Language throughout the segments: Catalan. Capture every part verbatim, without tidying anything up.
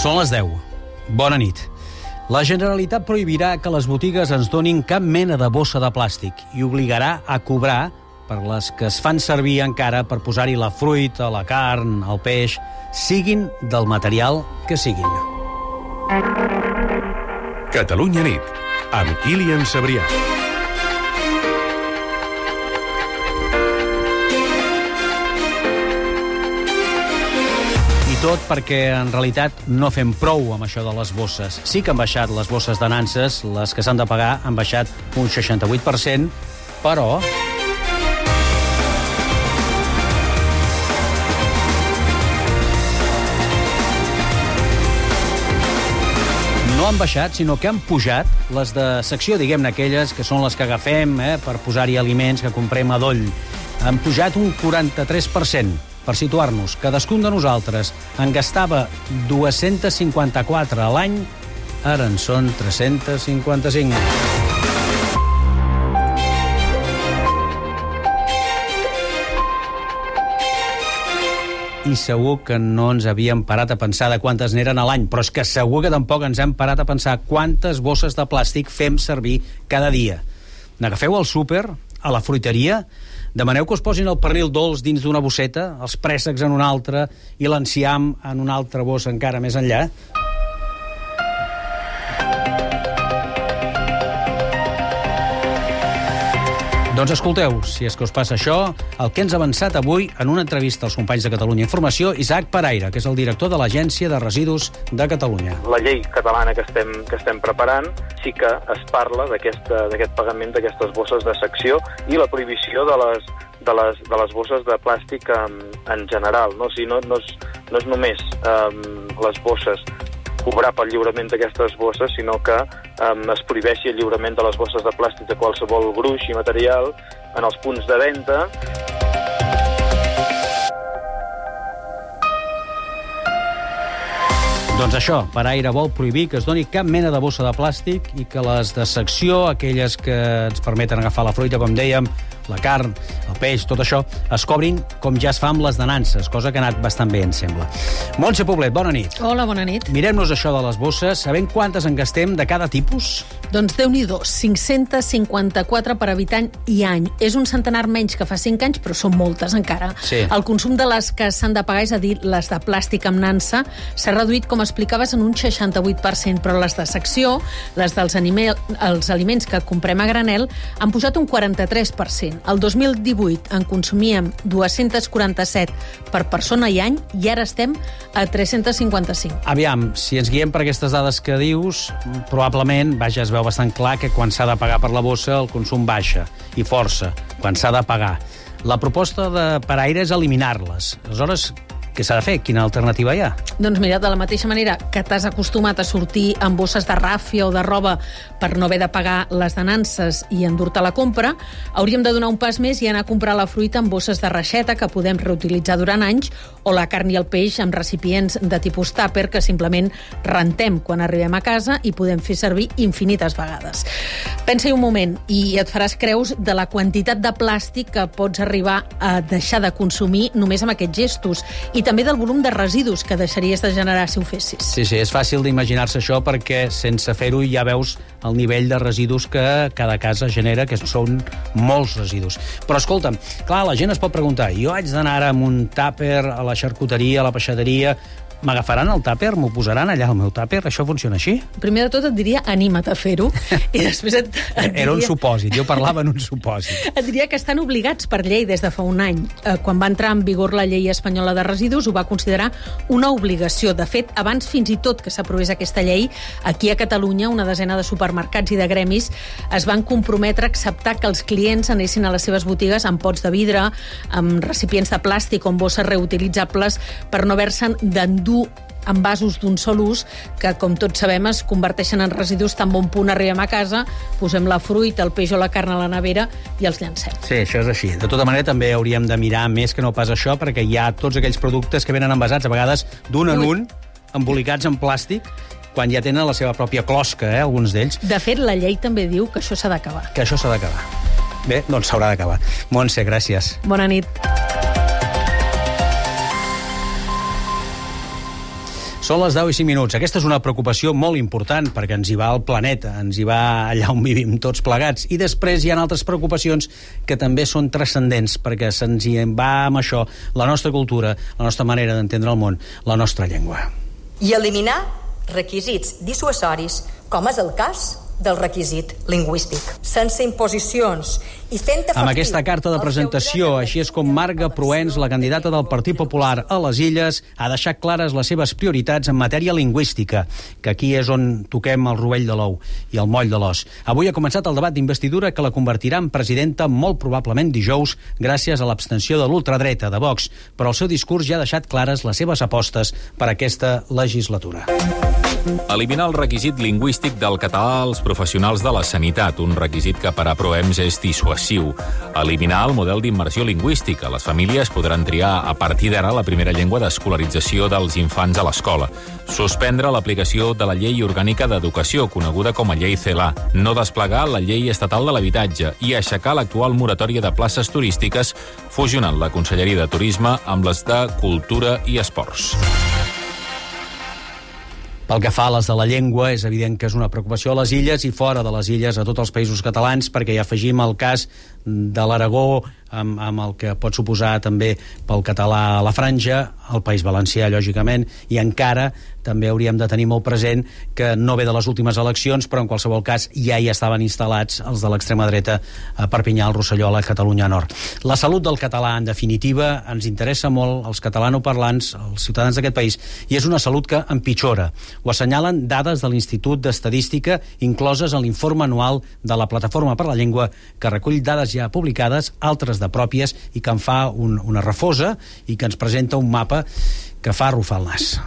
Són les deu. Bona nit. La Generalitat prohibirà que les botigues ens donin cap mena de bossa de plàstic i obligarà a cobrar per les que es fan servir encara per posar-hi la fruita, la carn, el peix, siguin del material que siguin. Catalunya nit, amb Kilian Sabrià. Tot perquè, en realitat, no fem prou amb això de les bosses. Sí que han baixat les bosses de nanses, les que s'han de pagar han baixat un seixanta-vuit per cent, però... no han baixat, sinó que han pujat les de secció, diguem-ne, aquelles que són les que agafem eh, per posar-hi aliments que comprem a doll. Han pujat un quaranta-tres per cent. Per situar-nos, cadascun de nosaltres en gastava dos-cents cinquanta-quatre a l'any, ara en són tres-cents cinquanta-cinc. I segur que no ens havíem parat a pensar de quantes n'eren a l'any, però és que segur que tampoc ens hem parat a pensar quantes bosses de plàstic fem servir cada dia. N'agafeu al súper, a la fruiteria, demaneu que us posin el pernil dolç dins d'una bosseta, els préssecs en una altra i l'enciam en una altra bossa encara més enllà. Doncs escolteu, si és que us passa això, el que ens ha avançat avui en una entrevista als companys de Catalunya Informació, Isaac Paraire, que és el director de l'Agència de Residus de Catalunya. La llei catalana que estem, que estem preparant sí que es parla d'aquest pagament d'aquestes bosses de secció i la prohibició de les, de les, de les bosses de plàstic en, en general. No? O sigui, no, no, és, no és només um, les bosses cobrar pel lliurament d'aquestes bosses, sinó que um, es prohibeixi el lliurament de les bosses de plàstic de qualsevol gruix i material en els punts de venda. Doncs això, Paraire vol prohibir que es doni cap mena de bossa de plàstic i que les de secció, aquelles que ens permeten agafar la fruita, com dèiem, la carn, el peix, tot això, es cobrin com ja es fa amb les de nanses, cosa que ha anat bastant bé, em sembla. Montse Poblet, bona nit. Hola, bona nit. Mirem-nos això de les bosses, sabem quantes en gastem de cada tipus? Doncs Déu-n'hi-do, cinc-cents cinquanta-quatre per habitant i any. És un centenar menys que fa cinc anys, però són moltes encara. Sí. El consum de les que s'han de pagar, és a dir, les de plàstic amb nansa, s'ha reduït, com explicaves, en un seixanta-vuit per cent, però les de secció, les dels anime, els aliments que comprem a granel, han pujat un quaranta-tres per cent. El dos mil divuit en consumíem dos-cents quaranta-set per persona i any i ara estem a tres-cents cinquanta-cinc. Aviam, si ens guiem per aquestes dades que dius, probablement, vaja, es veu bastant clar que quan s'ha de pagar per la bossa el consum baixa, i força, quan s'ha de pagar. La proposta de Paraire és eliminar-les. Aleshores, què s'ha de fer? Quina alternativa hi ha? Doncs mira, de la mateixa manera que t'has acostumat a sortir amb bosses de ràfia o de roba per no haver de pagar les de nanses i endur-te la compra, hauríem de donar un pas més i anar a comprar la fruita amb bosses de reixeta que podem reutilitzar durant anys, o la carn i el peix amb recipients de tipus tàper que simplement rentem quan arribem a casa i podem fer servir infinites vegades. Pensa-hi un moment i et faràs creus de la quantitat de plàstic que pots arribar a deixar de consumir només amb aquests gestos, i també del volum de residus que deixaries de generar si ho fessis. Sí, sí, és fàcil d'imaginar-se això perquè sense fer-ho ja veus el nivell de residus que cada casa genera, que són molts residus. Però escolta'm, clar, la gent es pot preguntar, jo haig d'anar ara amb un tàper a la xarcuteria, a la peixateria, m'agafaran el tàper, m'ho posaran allà al meu tàper? Això funciona així? Primer de tot et diria, anima't a fer-ho, i després et, et diria... Era un supòsit, jo parlava en un supòsit. Et diria que estan obligats per llei des de fa un any. Quan va entrar en vigor la llei espanyola de residus, ho va considerar una obligació. De fet, abans fins i tot que s'aprovés aquesta llei, aquí a Catalunya, una desena de supermercats i de gremis es van comprometre a acceptar que els clients anessin a les seves botigues amb pots de vidre, amb recipients de plàstic o amb bosses reutilitzables per no haver-se'n d'endur envasos d'un sol ús que, com tots sabem, es converteixen en residus tan bon punt arribem a casa, posem la fruita, el peix o la carn a la nevera i els llancem. Sí, això és així. De tota manera, també hauríem de mirar més que no pas això, perquè hi ha tots aquells productes que venen envasats, a vegades d'un en un, embolicats en plàstic, quan ja tenen la seva pròpia closca, eh, alguns d'ells. De fet, la llei també diu que això s'ha d'acabar. Que això s'ha d'acabar. Bé, doncs s'haurà d'acabar. Montse, gràcies. Bona nit. Són les deu i cinc minuts. Aquesta és una preocupació molt important perquè ens hi va el planeta, ens hi va allà on vivim tots plegats. I després hi ha altres preocupacions que també són transcendents perquè se'ns hi va amb això la nostra cultura, la nostra manera d'entendre el món, la nostra llengua. I eliminar requisits dissuasoris, com és el cas del requisit lingüístic. Sense imposicions i fent efectiu... Amb aquesta carta de presentació, així és com Marga Proens, la candidata del Partit Popular a les Illes, ha deixat clares les seves prioritats en matèria lingüística, que aquí és on toquem el rovell de l'ou i el moll de l'os. Avui ha començat el debat d'investidura que la convertirà en presidenta molt probablement dijous gràcies a l'abstenció de l'ultradreta de Vox, però el seu discurs ja ha deixat clares les seves apostes per aquesta legislatura. Eliminar el requisit lingüístic del català als professionals de la sanitat, un requisit que per a Proems és dissuasiu. Eliminar el model d'immersió lingüística. Les famílies podran triar a partir d'ara la primera llengua d'escolarització dels infants a l'escola. Suspendre l'aplicació de la Llei Orgànica d'Educació, coneguda com a Llei CELA. No desplegar la Llei Estatal de l'Habitatge i aixecar l'actual moratòria de places turístiques, fusionant la Conselleria de Turisme amb les de Cultura i Esports. Pel que fa a les de la llengua, és evident que és una preocupació a les illes i fora de les illes, a tots els països catalans, perquè hi afegim el cas de l'Aragó, amb, amb el que pot suposar també pel català a la Franja, el País Valencià, lògicament, i encara també hauríem de tenir molt present que no ve de les últimes eleccions, però en qualsevol cas ja hi estaven instal·lats els de l'extrema dreta a Perpinyà, al Rosselló, a la Catalunya Nord. La salut del català, en definitiva, ens interessa molt als catalanoparlants, als ciutadans d'aquest país, i és una salut que empitjora. Ho assenyalen dades de l'Institut d'Estadística incloses en l'informe anual de la Plataforma per la Llengua, que recull dades ja publicades, altres de pròpies, i que en fa un, una refosa i que ens presenta un mapa que fa arrufar el nas.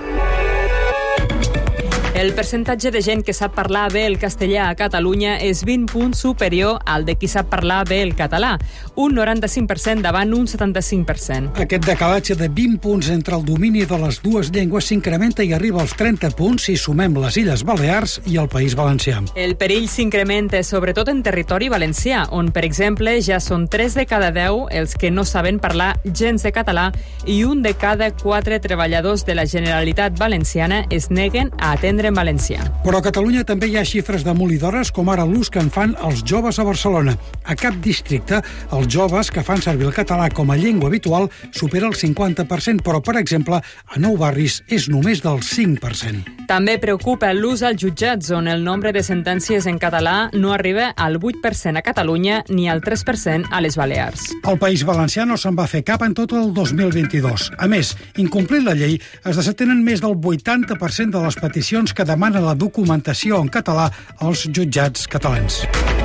El percentatge de gent que sap parlar bé el castellà a Catalunya és vint punts superior al de qui sap parlar bé el català, un noranta-cinc per cent davant un setanta-cinc per cent. Aquest decalatge de vint punts entre el domini de les dues llengües s'incrementa i arriba als trenta punts si sumem les Illes Balears i el País Valencià. El perill s'incrementa sobretot en territori valencià, on, per exemple, ja són tres de cada deu els que no saben parlar gens de català i un de cada quatre treballadors de la Generalitat Valenciana es neguen a atendre en valencià. Però a Catalunya també hi ha xifres demolidores, com ara l'ús que en fan els joves a Barcelona. A cap districte, els joves que fan servir el català com a llengua habitual supera el cinquanta per cent, però, per exemple, a Nou Barris és només del cinc per cent. També preocupa l'ús als jutjats, on el nombre de sentències en català no arriba al vuit per cent a Catalunya ni al tres per cent a les Balears. El País Valencià no se'n va fer cap en tot el dos mil vint-i-dos. A més, incomplint la llei, es desatenen més del vuitanta per cent de les peticions que demana la documentació en català als jutjats catalans.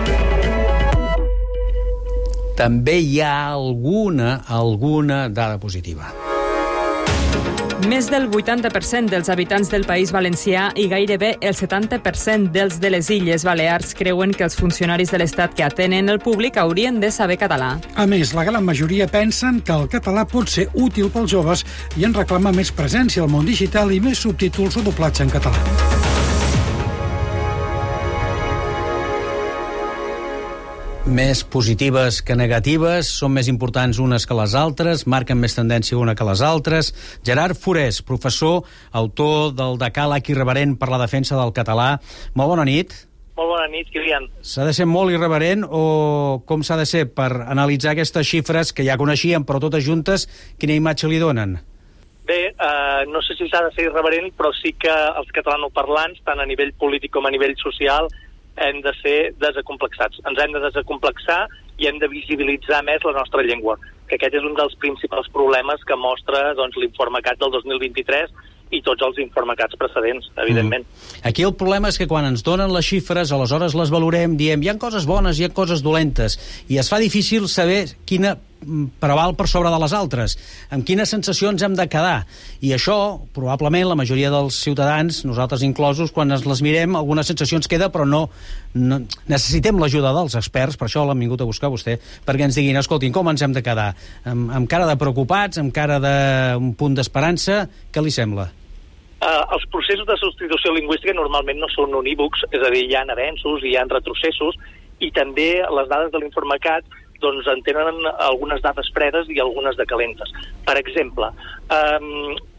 També hi ha alguna, alguna dada positiva. Més del vuitanta per cent dels habitants del País Valencià i gairebé el setanta per cent dels de les Illes Balears creuen que els funcionaris de l'Estat que atenen el públic haurien de saber català. A més, la gran majoria pensen que el català pot ser útil pels joves i en reclama més presència al món digital i més subtítols o doblatge en català. Més positives que negatives, són més importants unes que les altres, marquen més tendència una que les altres. Gerard Forés, professor, autor del decàleg irreverent per la defensa del català. Molt bona nit. Molt bona nit, Kilian. S'ha de ser molt irreverent o com s'ha de ser per analitzar aquestes xifres que ja coneixíem, però totes juntes, quina imatge li donen? Bé, eh, no sé si s'ha de ser irreverent, però sí que els catalanoparlants, tant a nivell polític com a nivell social, hem de ser desacomplexats. Ens hem de desacomplexar i hem de visibilitzar més la nostra llengua, que aquest és un dels principals problemes que mostra doncs, l'informe C A T del dos mil vint-i-tres i tots els informacats precedents, evidentment. Mm. Aquí el problema és que quan ens donen les xifres, aleshores les valorem, diem, hi ha coses bones, hi ha coses dolentes, i es fa difícil saber quina preval per sobre de les altres, amb quines sensacions hem de quedar. I això, probablement, la majoria dels ciutadans, nosaltres inclosos, quan ens les mirem, alguna sensació ens queda, però no, no necessitem l'ajuda dels experts, per això l'hem vingut a buscar vostè, perquè ens diguin, escoltin, com ens hem de quedar? Amb, amb cara de preocupats, amb cara d'un punt d'esperança, què li sembla? Uh, els processos de substitució lingüística normalment no són unívocs, és a dir, hi ha avenços i hi ha retrocessos, i també les dades de l'informe C A T doncs en tenen algunes dades fredes i algunes de calentes. Per exemple, um,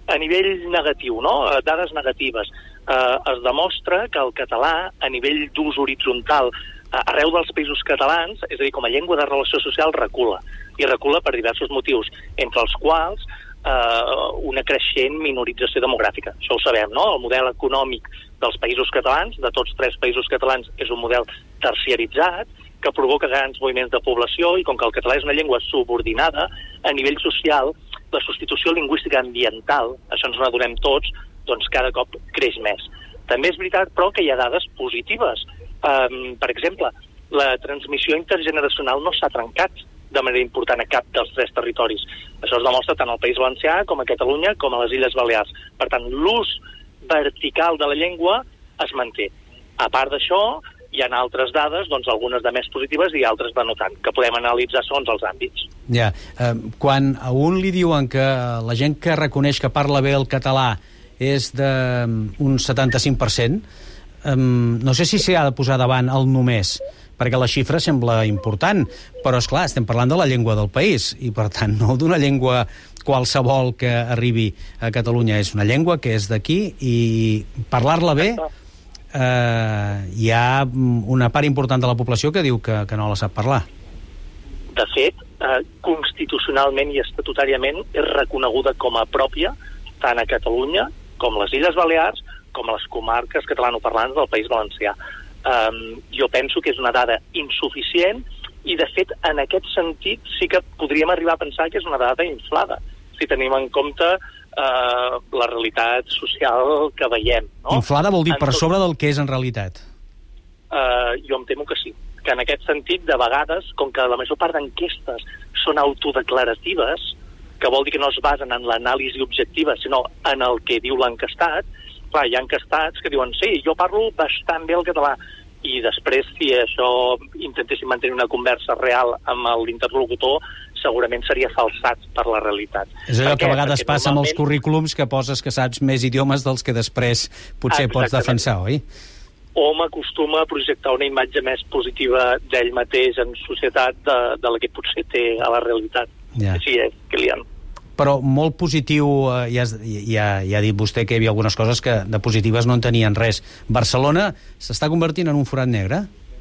a nivell negatiu, no? Dades negatives. Eh, es demostra que el català, a nivell d'ús horitzontal, arreu dels països catalans, és a dir, com a llengua de relació social, recula. I recula per diversos motius, entre els quals eh, una creixent minorització demogràfica. Això ho sabem, no? El model econòmic dels països catalans, de tots tres països catalans, és un model terciaritzat, que provoca grans moviments de població, i com que el català és una llengua subordinada, a nivell social, la substitució lingüística ambiental, això ens n'adonem tots, doncs cada cop creix més. També és veritat, però, que hi ha dades positives. Um, per exemple, la transmissió intergeneracional no s'ha trencat de manera important a cap dels tres territoris. Això es demostra tant al País Valencià com a Catalunya com a les Illes Balears. Per tant, l'ús vertical de la llengua es manté. A part d'això, hi ha altres dades, doncs algunes de més positives i altres de no tant, que podem analitzar segons els àmbits. Ja, eh, quan a un li diuen que la gent que reconeix que parla bé el català és d'un setanta-cinc per cent, Um, no sé si s'hi ha de posar davant el només, perquè la xifra sembla important, però és clar, estem parlant de la llengua del país i per tant no d'una llengua qualsevol que arribi a Catalunya. És una llengua que és d'aquí i parlar-la bé eh, hi ha una part important de la població que diu que, que no la sap parlar. De fet, eh, constitucionalment i estatutàriament és reconeguda com a pròpia tant a Catalunya com les Illes Balears com a les comarques catalanoparlants del País Valencià. Um, jo penso que és una dada insuficient i, de fet, en aquest sentit sí que podríem arribar a pensar que és una dada inflada, si tenim en compte uh, la realitat social que veiem. No? Inflada vol dir en per tot... sobre del que és en realitat? Uh, jo em temo que sí. Que en aquest sentit, de vegades, com que la major part d'enquestes són autodeclaratives, que vol dir que no es basen en l'anàlisi objectiva, sinó en el que diu l'encastat, clar, hi ha encastats que diuen sí, jo parlo bastant bé el català, i després si això intentéssim mantenir una conversa real amb l'interlocutor segurament seria falsat per la realitat. És allò que a vegades passa normalment... amb els currículums, que poses que saps més idiomes dels que després potser Exactament. Pots defensar, oi? O m'acostuma a projectar una imatge més positiva d'ell mateix en societat de, de la que potser té a la realitat. Ja. Així és, Kilian. Però molt positiu, eh, ja, ja, ja ha dit vostè que hi havia algunes coses que de positives no en tenien res. Barcelona s'està convertint en un forat negre?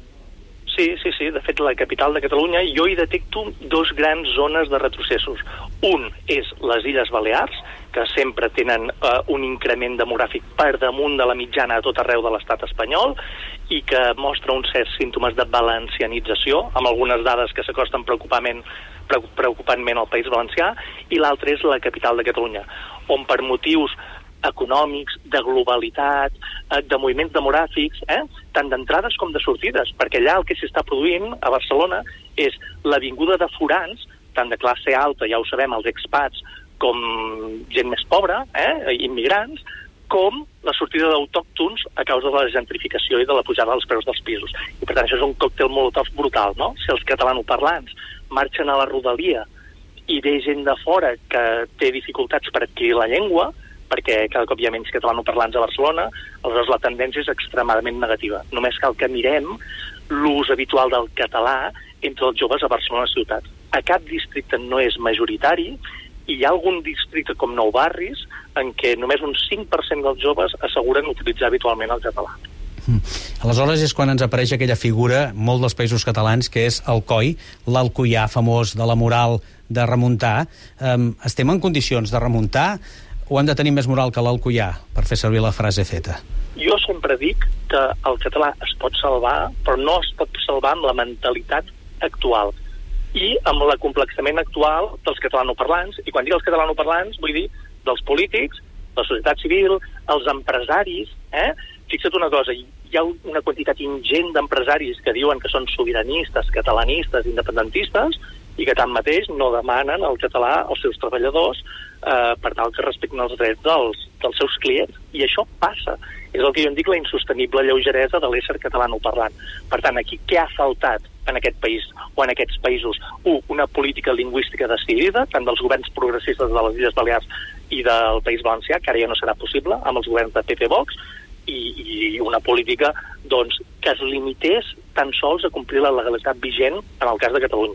Sí, sí, sí. De fet, la capital de Catalunya, jo hi detecto dos grans zones de retrocessos. Un és les Illes Balears, que sempre tenen eh, un increment demogràfic per damunt de la mitjana a tot arreu de l'estat espanyol i que mostra uns certs símptomes de valencianització, amb algunes dades que s'acosten preocupament, preocupantment al País Valencià, i l'altre és la capital de Catalunya, on per motius econòmics, de globalitat, de moviments demogràfics, eh? tant d'entrades com de sortides, perquè allà el que s'està produint a Barcelona és l'avinguda de forans, tant de classe alta, ja ho sabem, els expats, com gent més pobra, eh? immigrants, com la sortida d'autòctons a causa de la gentrificació i de la pujada dels preus dels pisos. I per tant això és un còctel molotov brutal, no? Si els catalanoparlants marxen a la rodalia i ve gent de fora que té dificultats per adquirir la llengua, perquè cada cop hi ha menys catalanoparlants a Barcelona, aleshores la tendència és extremadament negativa. Només cal que mirem l'ús habitual del català entre els joves a Barcelona ciutat. A cap districte no és majoritari, i hi ha algun districte com Nou Barris en què només un cinc per cent dels joves asseguren utilitzar habitualment el català. Mm. Aleshores és quan ens apareix aquella figura, molt dels països catalans, que és el coi, l'alcoià famós de la moral de remuntar. Um, estem en condicions de remuntar o hem de tenir més moral que l'alcoià, per fer servir la frase feta? Jo sempre dic que el català es pot salvar, però no es pot salvar amb la mentalitat actual i amb l'acomplexament actual dels catalanoparlants, i quan dic els catalanoparlants vull dir dels polítics, la societat civil, els empresaris, eh? Fixa't una cosa, hi ha una quantitat ingent d'empresaris que diuen que són sobiranistes, catalanistes, independentistes, i que tanmateix no demanen el català als seus treballadors eh, per tal que respectin els drets dels, dels seus clients. I això passa. És el que jo en dic la insostenible lleugeresa de l'ésser catalanoparlant. Per tant, aquí què ha faltat en aquest país o en aquests països? Un, una política lingüística decidida, tant dels governs progressistes de les Illes Balears i del País Valencià, que ara ja no serà possible, amb els governs de P P Vox, i, i una política doncs, que es limités tan sols a complir la legalitat vigent en el cas de Catalunya.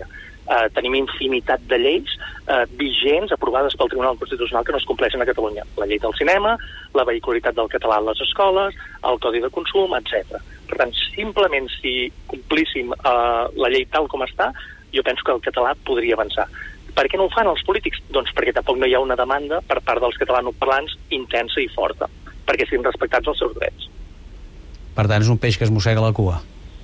Eh, tenim infinitat de lleis eh, vigents, aprovades pel Tribunal Constitucional, que no es compleixen a Catalunya. La llei del cinema, la vehicularitat del català a les escoles, el codi de consum, etcètera. Per tant, simplement si complíssim eh, la llei tal com està, jo penso que el català podria avançar. Per què no ho fan els polítics? Doncs perquè tampoc no hi ha una demanda per part dels catalanoparlants intensa i forta, perquè siguin respectats els seus drets. Per tant, és un peix que es mossega la cua.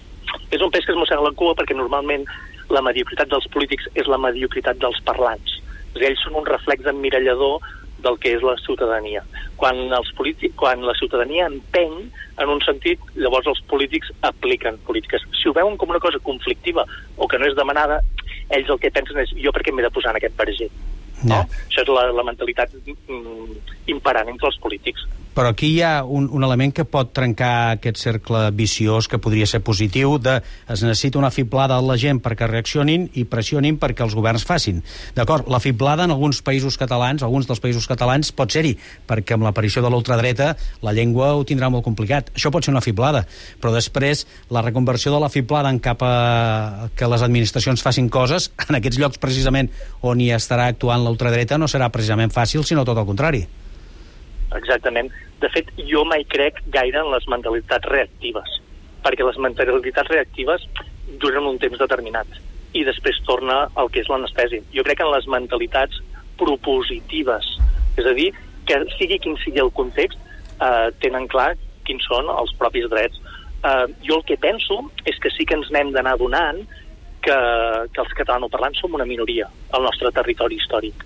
És un peix que es mossega la cua perquè normalment la mediocritat dels polítics és la mediocritat dels parlants. Ells són un reflex emmirallador del que és la ciutadania. Quan, els polítics, quan la ciutadania empeny en un sentit, llavors els polítics apliquen polítiques. Si ho veuen com una cosa conflictiva o que no és demanada, ells el que pensen és jo per què m'he de posar en aquest verger. No? Això és la, la mentalitat mm, imperant entre els polítics. Però aquí hi ha un, un element que pot trencar aquest cercle viciós, que podria ser positiu, de es necessita una fiblada a la gent perquè reaccionin i pressionin perquè els governs facin. D'acord, la fiblada en alguns països catalans, alguns dels països catalans, pot ser-hi, perquè amb l'aparició de l'ultradreta la llengua ho tindrà molt complicat. Això pot ser una fiblada, però després la reconversió de la fiblada en cap a que les administracions facin coses, en aquests llocs precisament on hi estarà actuant l'ultradreta, no serà precisament fàcil, sinó tot el contrari. Exactament. De fet, jo mai crec gaire en les mentalitats reactives, perquè les mentalitats reactives duren un temps determinat i després torna el que és l'anestèsia. Jo crec en les mentalitats propositives, és a dir, que sigui quin sigui el context, eh, tenen clar quins són els propis drets. Eh, jo el que penso és que sí que ens n'hem d'anar donant que, que els catalanoparlants som una minoria al nostre territori històric.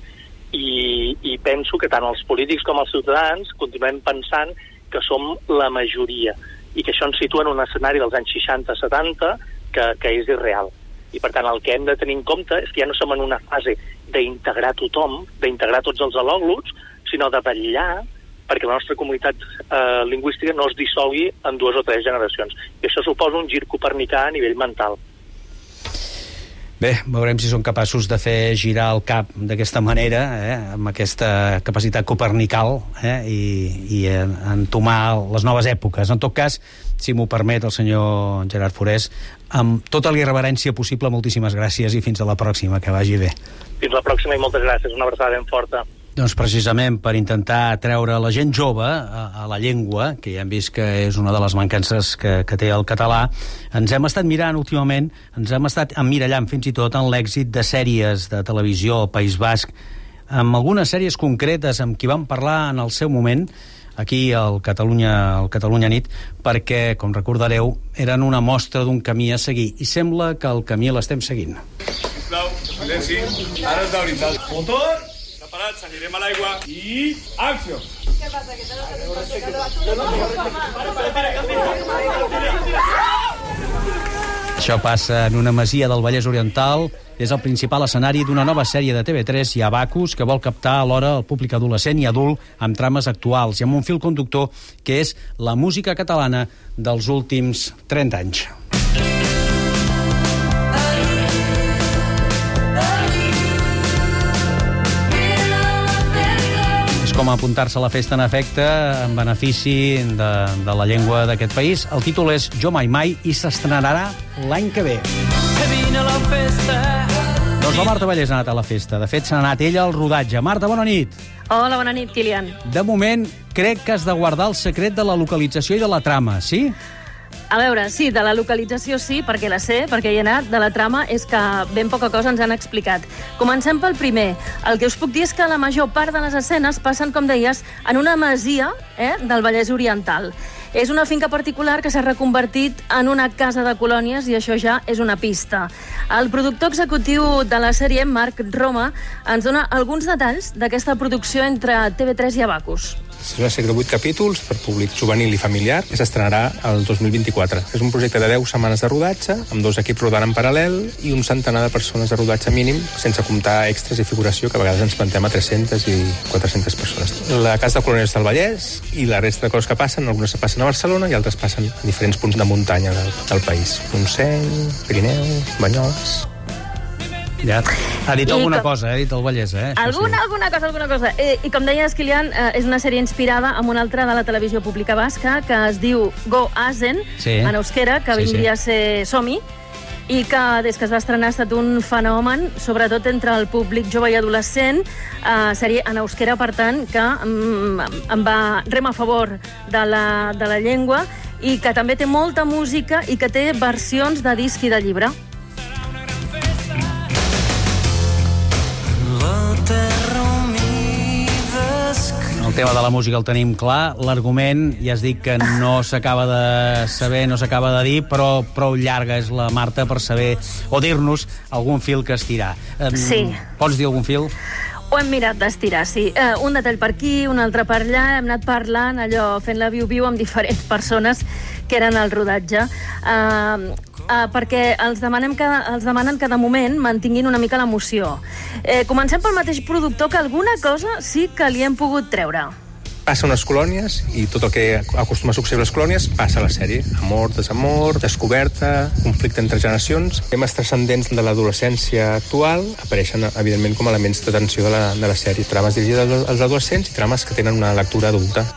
I, i penso que tant els polítics com els ciutadans continuem pensant que som la majoria i que això ens situa en un escenari dels anys seixanta setanta que, que és irreal. I per tant el que hem de tenir en compte és que ja no som en una fase d'integrar tothom, d'integrar tots els al·lòglots, sinó de vetllar perquè la nostra comunitat eh, lingüística no es dissolgui en dues o tres generacions. I això suposa un gir copernicà a nivell mental. Bé, veurem si són capaços de fer girar el cap d'aquesta manera, eh, amb aquesta capacitat copernical, eh, i, i entomar les noves èpoques. En tot cas, si m'ho permet el senyor Gerard Forés, amb tota l'irreverència possible, moltíssimes gràcies i fins a la pròxima, que vagi bé. Fins la pròxima i moltes gràcies, una abraçada ben forta. Doncs precisament per intentar treure la gent jove a, a la llengua, que ja hem vist que és una de les mancances que, que té el català, ens hem estat mirant últimament, ens hem estat emmirallant fins i tot en l'èxit de sèries de televisió al País Basc, amb algunes sèries concretes amb qui vam parlar en el seu moment, aquí al Catalunya, al Catalunya Nit, perquè, com recordareu, eren una mostra d'un camí a seguir, i sembla que el camí l'estem seguint. Sisplau, silenci, ara és de veritat. Motor! Preparats, anirem a l'aigua i... acció! Què passa? Que Això passa en una masia del Vallès Oriental. És el principal escenari d'una nova sèrie de T V tres i Abacus que vol captar alhora el públic adolescent i adult amb trames actuals i amb un fil conductor que és la música catalana dels últims trenta anys. Com apuntar-se a la festa en efecte en benefici de, de la llengua d'aquest país. El títol és Jo mai mai i s'estrenarà l'any que ve. Doncs la Marta Vallès ha anat a la festa. De fet, s'ha anat ella al rodatge. Marta, bona nit. Hola, bona nit, Kilian. De moment, crec que has de guardar el secret de la localització i de la trama, sí? A veure, sí, de la localització sí, perquè la sé, perquè hi he anat. De la trama és que ben poca cosa ens han explicat. Comencem pel primer. El que us puc dir és que la major part de les escenes passen, com deies, en una masia eh, del Vallès Oriental. És una finca particular que s'ha reconvertit en una casa de colònies i això ja és una pista. El productor executiu de la sèrie, Marc Roma, ens dona alguns detalls d'aquesta producció entre T V tres i Abacus. És una sèrie de vuit capítols per públic juvenil i familiar que s'estrenarà el dos mil vint-i-quatre. És un projecte de deu setmanes de rodatge, amb dos equips rodant en paral·lel i un centenar de persones de rodatge mínim, sense comptar extras i figuració, que a vegades ens plantem a tres-centes i quatre-centes persones. La Casa de Colònies del Vallès i la resta de coses que passen, algunes passen a Barcelona i altres passen a diferents punts de muntanya del, del país. Montseny, Pirineu, Banyoles... Ja. Ha dit I alguna com... cosa, ha dit el Vallès, eh? Això alguna, sí. alguna cosa, alguna cosa. Eh, I com deies, Kilian, eh, és una sèrie inspirada en una altra de la televisió pública basca que es diu Go Azen, sí. En euskera, que sí, vindria sí. a ser Som-hi. i que des que es va estrenar ha estat un fenomen, sobretot entre el públic jove i adolescent, eh, sèrie en euskera, per tant, que mm, em va rema a favor de la, de la llengua i que també té molta música i que té versions de disc i de llibre. El tema de la música el tenim clar, l'argument ja es dic que no s'acaba de saber, no s'acaba de dir, però prou llarga és la Marta per saber o dir-nos algun fil que estirar. Sí. Pots dir algun fil? Ho hem mirat d'estirar, sí. Uh, un detall per aquí, un altre per allà, hem anat parlant, allò, fent la viu-viu amb diferents persones que eren al rodatge. Uh, uh, perquè els, demanem cada, els demanen que de moment mantinguin una mica l'emoció. Eh, comencem pel mateix productor, que alguna cosa sí que li hem pogut treure. Passa unes colònies i tot el que acostuma a succeir a les colònies passa a la sèrie. Amor, desamor, descoberta, conflicte entre generacions. Temes transcendents de l'adolescència actual apareixen, evidentment, com a elements de tensió de la, de la sèrie. Trames dirigides als adolescents i trames que tenen una lectura adulta.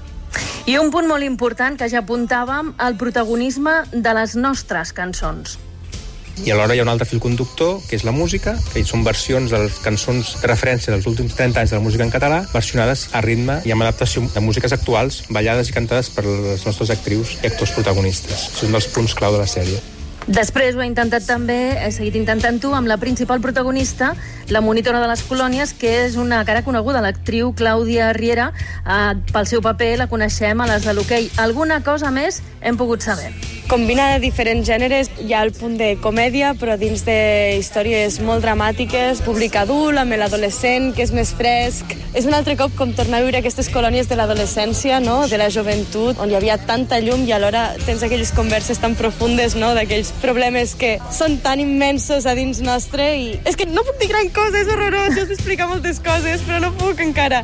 I un punt molt important que ja apuntàvem, el protagonisme de les nostres cançons. I alhora hi ha un altre fil conductor, que és la música, que són versions de les cançons de referència dels últims trenta anys de la música en català, versionades a ritme i amb adaptació de músiques actuals, ballades i cantades per les nostres actrius i actors protagonistes. És un dels punts clau de la sèrie. Després ho he intentat també, he seguit intentant-ho, amb la principal protagonista, la monitora de les colònies, que és una cara coneguda, l'actriu Clàudia Riera. Eh, pel seu paper la coneixem a les de l'hoquei. Alguna cosa més hem pogut saber. Combina diferents gèneres, hi ha el punt de comèdia, però dins de històries molt dramàtiques, públic adult, amb l'adolescent, que és més fresc. És un altre cop com tornar a viure aquestes colònies de l'adolescència, no?, de la joventut, on hi havia tanta llum i alhora tens aquelles converses tan profundes, no?, d'aquells problemes que són tan immensos a dins nostre i... És que no puc dir gran cosa, és horrorós, jo us explicar moltes coses, però no puc encara.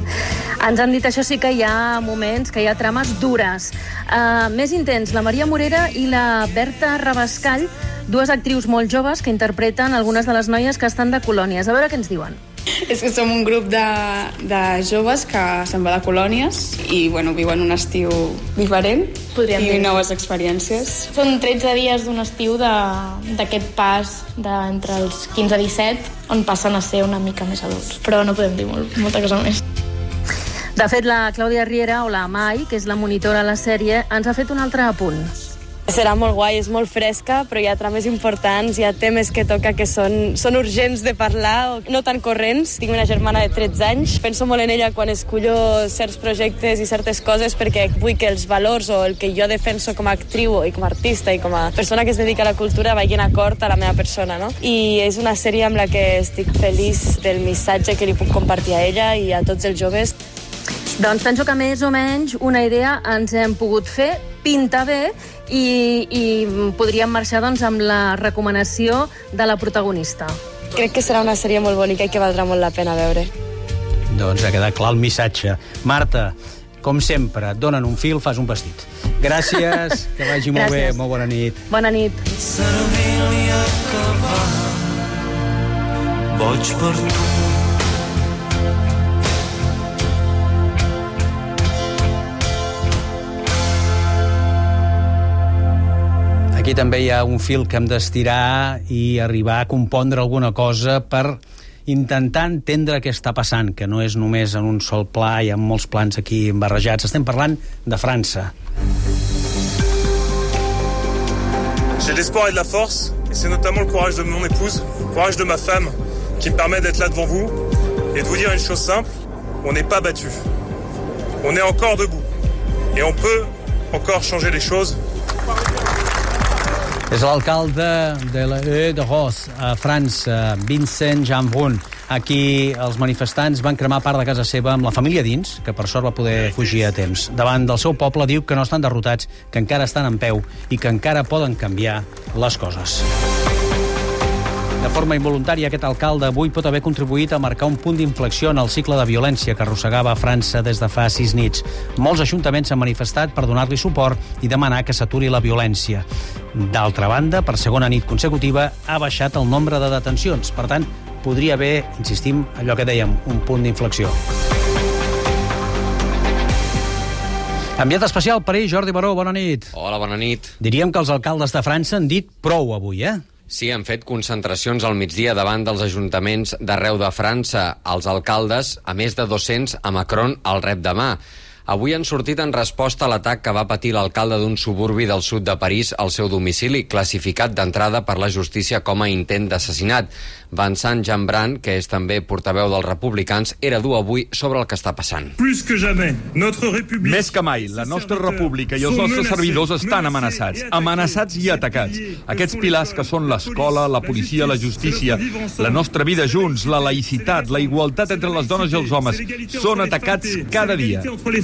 Ens han dit, això sí, que hi ha moments, que hi ha trames dures. Uh, més intens, la Maria Morera i la Berta Rabascall, dues actrius molt joves que interpreten algunes de les noies que estan de colònies. A veure què ens diuen. És que som un grup de, de joves que se'n va de colònies i bueno, viuen un estiu diferent. Podríem i dir. Noves experiències. Són tretze dies d'un estiu d'aquest pas d'entre els quinze i disset, on passen a ser una mica més adults. Però no podem dir molt, molta cosa més. De fet, la Clàudia Riera, o la Mai, que és la monitora de la sèrie, ens ha fet un altre apunt. Serà molt guai, és molt fresca, però hi ha trames importants, hi ha temes que toca que són, són urgents de parlar, no tan corrents. Tinc una germana de tretze anys, penso molt en ella quan escullo certs projectes i certes coses perquè vull que els valors o el que jo defenso com a actriu i com a artista i com a persona que es dedica a la cultura vagin acord a la meva persona, no? I és una sèrie amb la que estic feliç del missatge que li puc compartir a ella i a tots els joves. Doncs penso que més o menys una idea ens hem pogut fer, pinta bé, i, i podríem marxar doncs, amb la recomanació de la protagonista. Crec que serà una sèrie molt bonica i que valdrà molt la pena veure. Doncs ha quedat clar el missatge. Marta, com sempre, et donen un fil, fas un vestit. Gràcies, que vagi molt Gràcies. Bé, molt bona nit. Bona nit. Boig per tu. Aquí també hi ha un fil que hem d'estirar i arribar a compondre alguna cosa per intentar entendre què està passant, que no és només en un sol pla, hi ha molts plans aquí barrejats. Estem parlant de França. J'ai de l'espoir et de la force, et c'est notamment le courage de mon épouse, le courage de ma femme, qui me permet d'être là devant vous et de vous dire une chose simple, on n'est pas battu. On est encore debout. Et on peut encore changer les choses. És l'alcalde de la E de Ros, a França, Vincent Jeanbrun. Aquí els manifestants van cremar part de casa seva amb la família dins, que per sort va poder fugir a temps. Davant del seu poble diu que no estan derrotats, que encara estan en peu i que encara poden canviar les coses. De forma involuntària, aquest alcalde avui pot haver contribuït a marcar un punt d'inflexió en el cicle de violència que arrossegava a França des de fa sis nits. Molts ajuntaments s'han manifestat per donar-li suport i demanar que s'aturi la violència. D'altra banda, per segona nit consecutiva, ha baixat el nombre de detencions. Per tant, podria haver, insistim, allò que dèiem, un punt d'inflexió. Enviat especial per ell, Jordi Baró, bona nit. Hola, bona nit. Diríem que els alcaldes de França han dit prou avui, eh? Sí, han fet concentracions al migdia davant dels ajuntaments d'arreu de França. Els alcaldes, a més de dos-cents, a Macron el rep demà. Avui han sortit en resposta a l'atac que va patir l'alcalde d'un suburbi del sud de París al seu domicili, classificat d'entrada per la justícia com a intent d'assassinat. Vincent Jeanbrun, que és també portaveu dels republicans, era dur avui sobre el que està passant. Més que mai, la nostra república i els nostres servidors estan amenaçats, amenaçats i atacats. Aquests pilars que són l'escola, la policia, la justícia, la nostra vida junts, la laïcitat, la igualtat entre les dones i els homes, són atacats cada dia.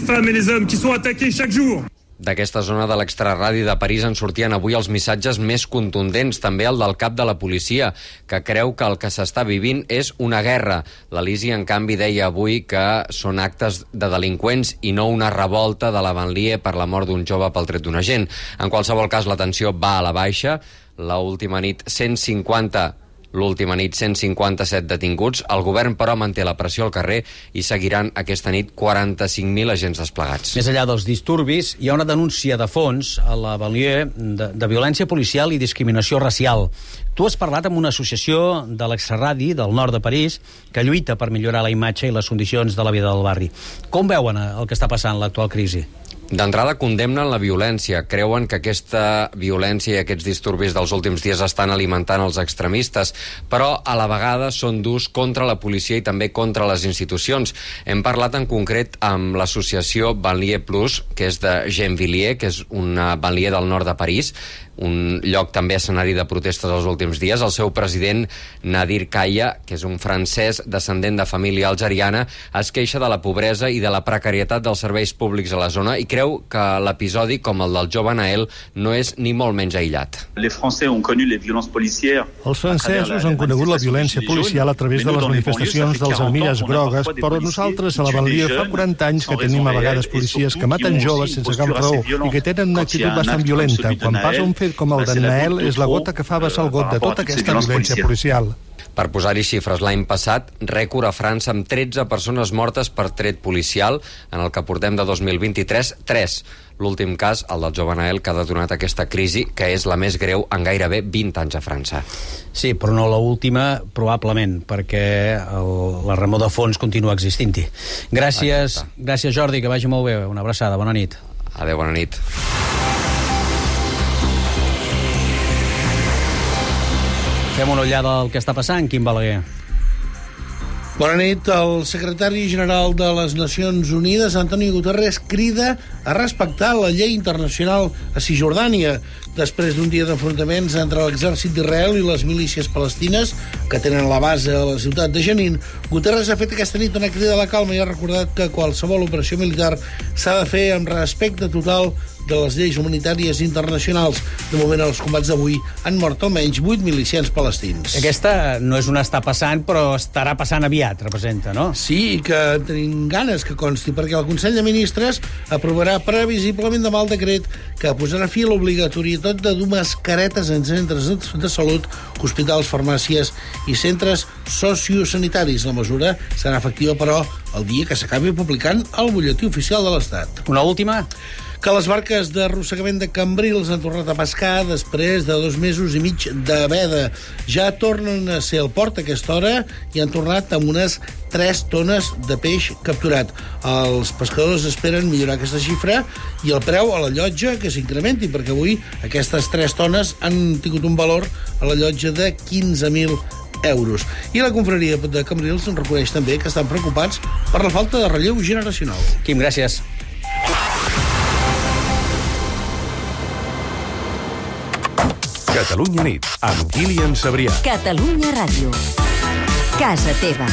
D'aquesta zona de l'extraradi de París en sortien avui els missatges més contundents, també el del cap de la policia, que creu que el que s'està vivint és una guerra. La Lisi, en canvi, deia avui que són actes de delinqüents i no una revolta de la banlieue per la mort d'un jove pel tret d'un agent. En qualsevol cas, la tensió va a la baixa. L'última nit, cent cinquanta L'última nit, cent cinquanta-set detinguts. El govern, però, manté la pressió al carrer i seguiran aquesta nit quaranta-cinc mil agents desplegats. Més enllà dels disturbis, hi ha una denúncia de fons a la banlieue de, de violència policial i discriminació racial. Tu has parlat amb una associació de l'extraradi del nord de París que lluita per millorar la imatge i les condicions de la vida del barri. Com veuen el que està passant, l'actual crisi? D'entrada condemnen la violència. Creuen que aquesta violència i aquests disturbis dels últims dies estan alimentant els extremistes, però a la vegada són durs contra la policia i també contra les institucions. Hem parlat en concret amb l'associació Banlieue Plus, que és de Gennevilliers, que és una banlieue del nord de París, un lloc també escenari de protestes els últims dies. El seu president, Nadir Kaya, que és un francès descendent de família algeriana, es queixa de la pobresa i de la precarietat dels serveis públics a la zona i creu que l'episodi, com el del jove Nael, no és ni molt menys aïllat. Els francesos han conegut la violència policial a través de les manifestacions dels armilles grogues, però nosaltres a la banlieue fa quaranta anys que tenim a vegades policies que maten joves sense cap raó i que tenen una actitud bastant violenta. Quan passa un fet com el d'en Nael, és la gota que fa vessar el got de tota aquesta violència policial. Per posar-hi xifres, l'any passat, rècord a França amb tretze persones mortes per tret policial. En el que portem de dos mil vint-i-tres, tres. L'últim cas, el del jove Nael, que ha detonat aquesta crisi, que és la més greu en gairebé vint anys a França. Sí, però no l'última, probablement, perquè el, la remor de fons continua existint-hi. Gràcies, gràcies, Jordi, que vagi molt bé. Una abraçada, bona nit. Adéu, bona nit. Fem una ullada al que està passant, Quim Balaguer. Bona nit. El secretari general de les Nacions Unides, Antonio Guterres, crida a respectar la llei internacional a Cisjordània després d'un dia d'enfrontaments entre l'exèrcit d'Israel i les milícies palestines que tenen la base a la ciutat de Jenin. Guterres ha fet aquesta nit una crida a la calma i ha recordat que qualsevol operació militar s'ha de fer amb respecte total de les lleis humanitàries internacionals. De moment, els combats d'avui han mort almenys vuit milicians palestins. Aquesta no és una està passant, però estarà passant aviat, representa, no? Sí, i que tenim ganes que consti, perquè el Consell de Ministres aprovarà previsiblement demà el decret que posarà fi a l'obligatorietat de dur mascaretes en centres de salut, hospitals, farmàcies i centres sociosanitaris. La mesura serà efectiva, però, el dia que s'acabi publicant al butlletí oficial de l'Estat. Una última? Que les barques d'arrossegament de Cambrils han tornat a pescar després de dos mesos i mig de veda. Ja tornen a ser al port a aquesta hora i han tornat amb unes tres tones de peix capturat. Els pescadors esperen millorar aquesta xifra i el preu a la llotja que s'incrementi, perquè avui aquestes tres tones han tingut un valor a la llotja de quinze mil euros. I la confraria de Cambrils en reconeix també que estan preocupats per la falta de relleu generacional. Quim, gràcies. Catalunya nit, amb Kilian Sabrià. Catalunya Ràdio. Casa teva.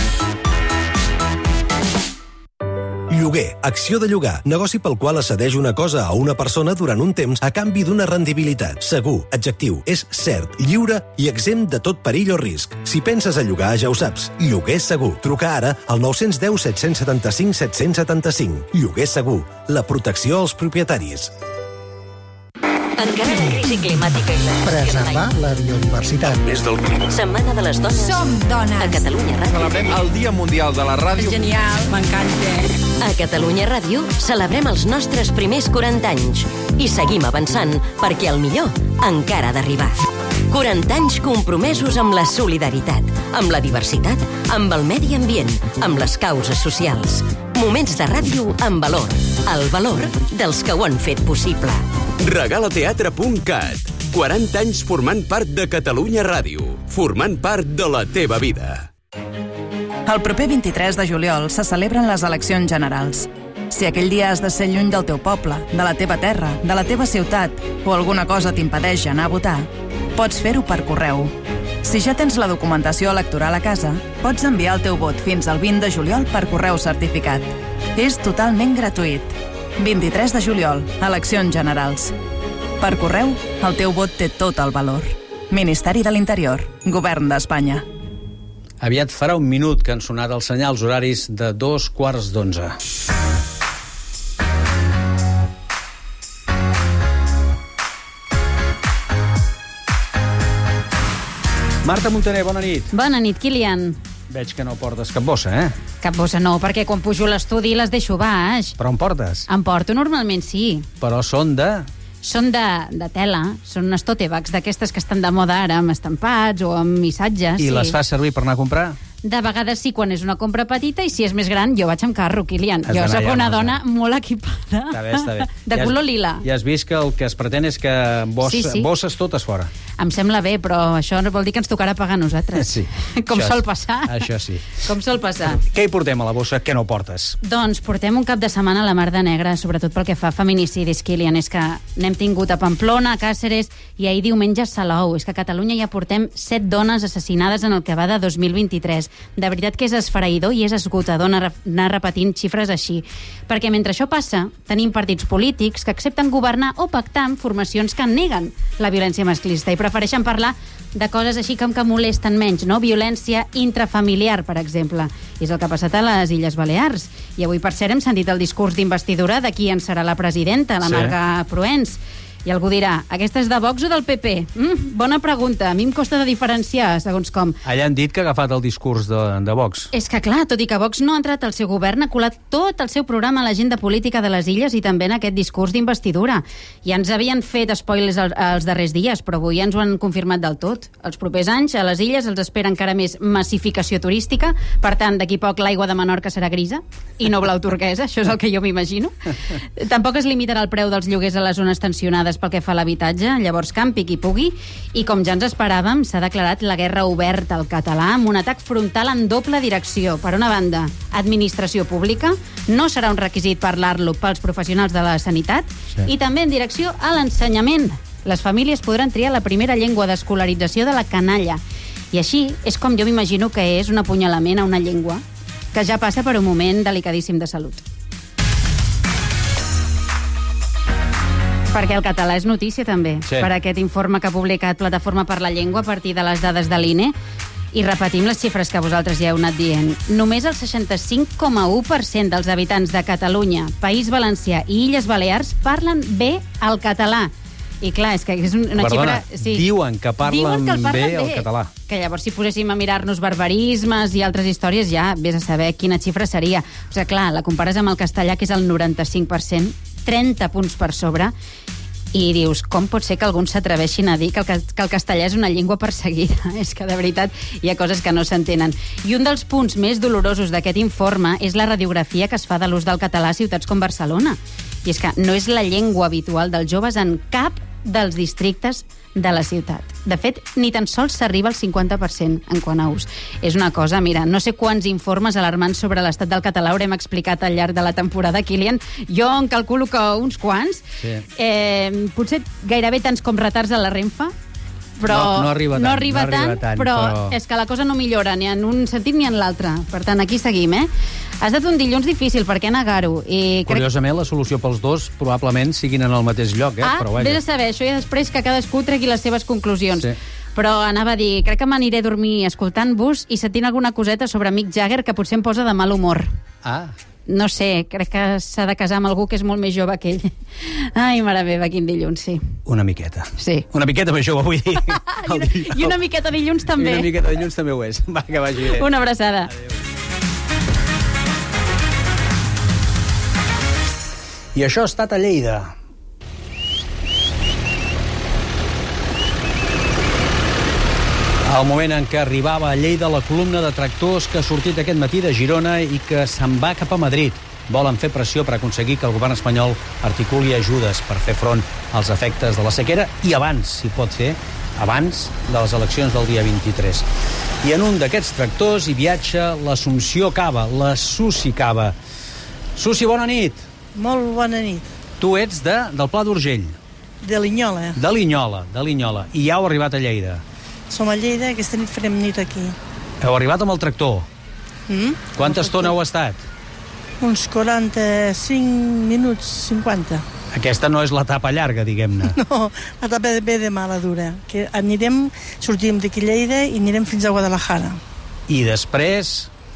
Lloguer, acció de llogar, negoci pel qual accedeix una cosa a una persona durant un temps a canvi d'una rendibilitat. Segur, adjectiu, és cert, lliure i exempt de tot perill o risc. Si penses a llogar, ja ho saps. Lloguer segur. Truca ara al nou cents deu set cents setanta-cinc set cents setanta-cinc. Lloguer segur. La protecció als propietaris. Encara la crisi climàtica i la... Preservar la biodiversitat. Més del clima. Setmana de les dones. Som dones. A Catalunya Ràdio. Celebrem el Dia Mundial de la Ràdio. Genial, m'encanta. A Catalunya Ràdio celebrem els nostres primers quaranta anys i seguim avançant perquè el millor encara ha d'arribar. quaranta anys compromesos amb la solidaritat, amb la diversitat, amb el medi ambient, amb les causes socials. Moments de ràdio amb valor. El valor dels que ho han fet possible. regalateatre punt cat. quaranta anys formant part de Catalunya Ràdio. Formant part de la teva vida. El proper vint-i-tres de juliol se celebren les eleccions generals. Si aquell dia has de ser lluny del teu poble, de la teva terra, de la teva ciutat, o alguna cosa t'impedeix anar a votar, pots fer-ho per correu. Si ja tens la documentació electoral a casa, pots enviar el teu vot fins al vint de juliol per correu certificat. És totalment gratuït. vint-i-tres de juliol, eleccions generals. Per correu, el teu vot té tot el valor. Ministeri de l'Interior, Govern d'Espanya. Aviat farà un minut que han sonat els senyals horaris de dos quarts d'onze. Marta Montaner, bona nit. Bona nit, Kilian. Veig que no portes cap bossa, eh? Cap bossa no, perquè quan pujo a l'estudi les deixo baix. Però en portes? En porto normalment, sí. Però són de... Són de, de tela, són unes tote bags d'aquestes que estan de moda ara, amb estampats o amb missatges. I sí. Les fas servir per anar a comprar? De vegades sí, quan és una compra petita, i si és més gran, jo vaig amb carro, Kilian. Has jo soc ja, una no, dona molt equipada. Està bé, està bé. De ja color has, lila. Ja has vist que el que es pretén és que bossa, sí, sí. bosses totes fora. Em sembla bé, però això vol dir que ens tocarà pagar a nosaltres. Sí. Com això sol és, passar. Això sí. Com sol passar. Què hi portem a la bossa que no portes? Doncs portem un cap de setmana a la Mar de Negra, sobretot pel que fa a feminicidis, Kilian. És que n'hem tingut a Pamplona, a Càceres i ahir diumenge a Salou. És que a Catalunya ja portem set dones assassinades en el que va de dos mil vint-i-tres. De veritat que és esfereïdor i és esgotador anar repetint xifres així. Perquè mentre això passa, tenim partits polítics que accepten governar o pactar amb formacions que neguen la violència masclista i prefereixen parlar de coses així com que molesten menys, no? Violència intrafamiliar, per exemple. És el que ha passat a les Illes Balears. I avui, per cert, hem sentit el discurs d'investidura de qui en serà la presidenta, la sí. Marga Proens. I algú dirà, aquesta és de Vox o del P P? Mm, bona pregunta, a mi em costa de diferenciar, segons com. Allà han dit que ha agafat el discurs de, de Vox. És que clar, tot i que Vox no ha entrat al seu govern, ha colat tot el seu programa a l'agenda política de les Illes i també en aquest discurs d'investidura. Ja ens havien fet spoilers els, els darrers dies, però avui ja ens ho han confirmat del tot. Els propers anys a les Illes els espera encara més massificació turística, per tant, d'aquí poc l'aigua de Menorca serà grisa i no blau turquesa, això és el que jo m'imagino. Tampoc es limitarà el preu dels lloguers a les zones tensionades pel que fa a l'habitatge, llavors campi qui pugui, i com ja ens esperàvem, s'ha declarat la guerra oberta al català amb un atac frontal en doble direcció. Per una banda, administració pública, no serà un requisit parlar-lo pels professionals de la sanitat, sí. I també en direcció a l'ensenyament. Les famílies podran triar la primera llengua d'escolarització de la canalla. I així és com jo m'imagino que és un apunyalament a una llengua que ja passa per un moment delicadíssim de salut. Perquè el català és notícia, també, sí. Per aquest informe que ha publicat Plataforma per la Llengua a partir de les dades de l'I N E. I repetim les xifres que vosaltres ja heu anat dient. Només el seixanta-cinc coma u per cent dels habitants de Catalunya, País Valencià i Illes Balears parlen bé el català. I clar, és que és una Perdona, xifra... Sí. Diuen que parlen, diuen que el parlen bé, bé el català. Que llavors si poséssim a mirar-nos barbarismes i altres històries ja vés a saber quina xifra seria. O sigui, clar, la compares amb el castellà, que és el noranta-cinc per cent, trenta punts per sobre, i dius, com pot ser que alguns s'atreveixin a dir que el, que el castellà és una llengua perseguida? És que, de veritat, hi ha coses que no s'entenen. I un dels punts més dolorosos d'aquest informe és la radiografia que es fa de l'ús del català a ciutats com Barcelona. I és que no és la llengua habitual dels joves en cap dels districtes de la ciutat. De fet, ni tan sols s'arriba al cinquanta per cent en quant a ús. És una cosa, mira, no sé quants informes alarmants sobre l'estat del català haurem explicat al llarg de la temporada, Kilian. Jo en calculo que uns quants. Sí. Eh, potser gairebé tants com retards a la Renfe, però no, no arriba tant, no arriba no arriba tant, tant però, però és que la cosa no millora ni en un sentit ni en l'altre. Per tant, aquí seguim, eh? Ha estat un dilluns difícil, per què negar-ho? I crec... Curiosament, la solució pels dos probablement siguin en el mateix lloc, eh? Ah, però vaja. Vés a saber, això ja després que cadascú tregui les seves conclusions. Sí. Però anava a dir, crec que m'aniré a dormir escoltant-vos i sentint alguna coseta sobre Mick Jagger que potser em posa de mal humor. Ah. no sé, crec que s'ha de casar amb algú que és molt més jove que ell. Ai, mare meva, quin dilluns, sí. Una miqueta. Sí. Una miqueta més jove, vull dir. I, una, I una miqueta dilluns també. I una miqueta dilluns també ho és. Va, que vagi bé. Una abraçada. Adéu. I això ha estat a Lleida. Al moment en què arribava a Lleida la columna de tractors que ha sortit aquest matí de Girona i que se'n va cap a Madrid. Volen fer pressió per aconseguir que el govern espanyol articuli ajudes per fer front als efectes de la sequera i abans, si pot fer, abans de les eleccions del dia vint-i-tres. I en un d'aquests tractors hi viatja l'Assumpció Cava, la Susi Cava. Susi, bona nit. Molt bona nit. Tu ets de, del Pla d'Urgell. De Linyola. De Linyola, de Linyola. I ja heu arribat a Lleida. Som a Lleida, aquesta nit farem nit aquí. Heu arribat amb el tractor. Mm? Quanta estona heu estat? Uns quaranta-cinc minuts, cinquanta. Aquesta no és l'etapa llarga, diguem-ne. No, l'etapa ve de mala dura. Que anirem, sortim d'aquí Lleida i anirem fins a Guadalajara. I després...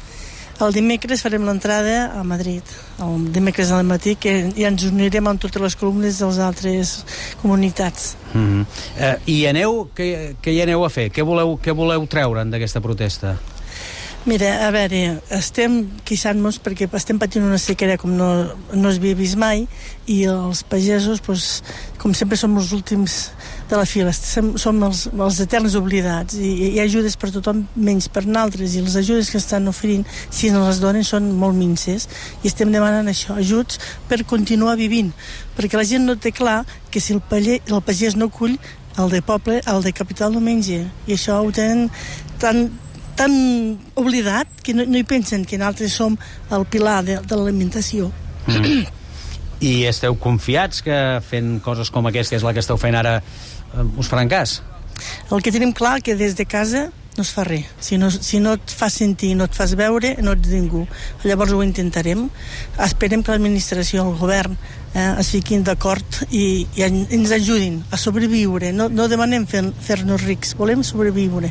El dimecres farem l'entrada a Madrid. El dimecres al matí, que ja ens unirem amb totes les columnes de les altres comunitats. Mm-hmm. eh, I aneu, què, què hi aneu a fer? Què voleu, què voleu treure'n d'aquesta protesta? Mira, a veure, estem queixant-nos perquè estem patint una sequera com no, no es havia vist mai i els pagesos, doncs, com sempre, som els últims de la fila, som, som els, els eterns oblidats i hi ha ajudes per tothom menys per naltres i les ajudes que estan oferint, si no les donen, són molt minces i estem demanant això, ajuts per continuar vivint, perquè la gent no té clar que si el, paller, el pagès no cull, el de poble, el de capital no menja i això ho tenen tan tan oblidat que no, no hi pensen que nosaltres som el pilar de, de l'alimentació. Mm. I esteu confiats que fent coses com aquesta, és la que esteu fent ara, us faran cas? El que tenim clar que des de casa no es fa res. Si no, si no et fas sentir, no et fas veure, no ets ningú. Llavors ho intentarem. Esperem que l'administració, el govern, eh, es fiquin d'acord i, i ens ajudin a sobreviure. No, no demanem fer, fer-nos rics, volem sobreviure.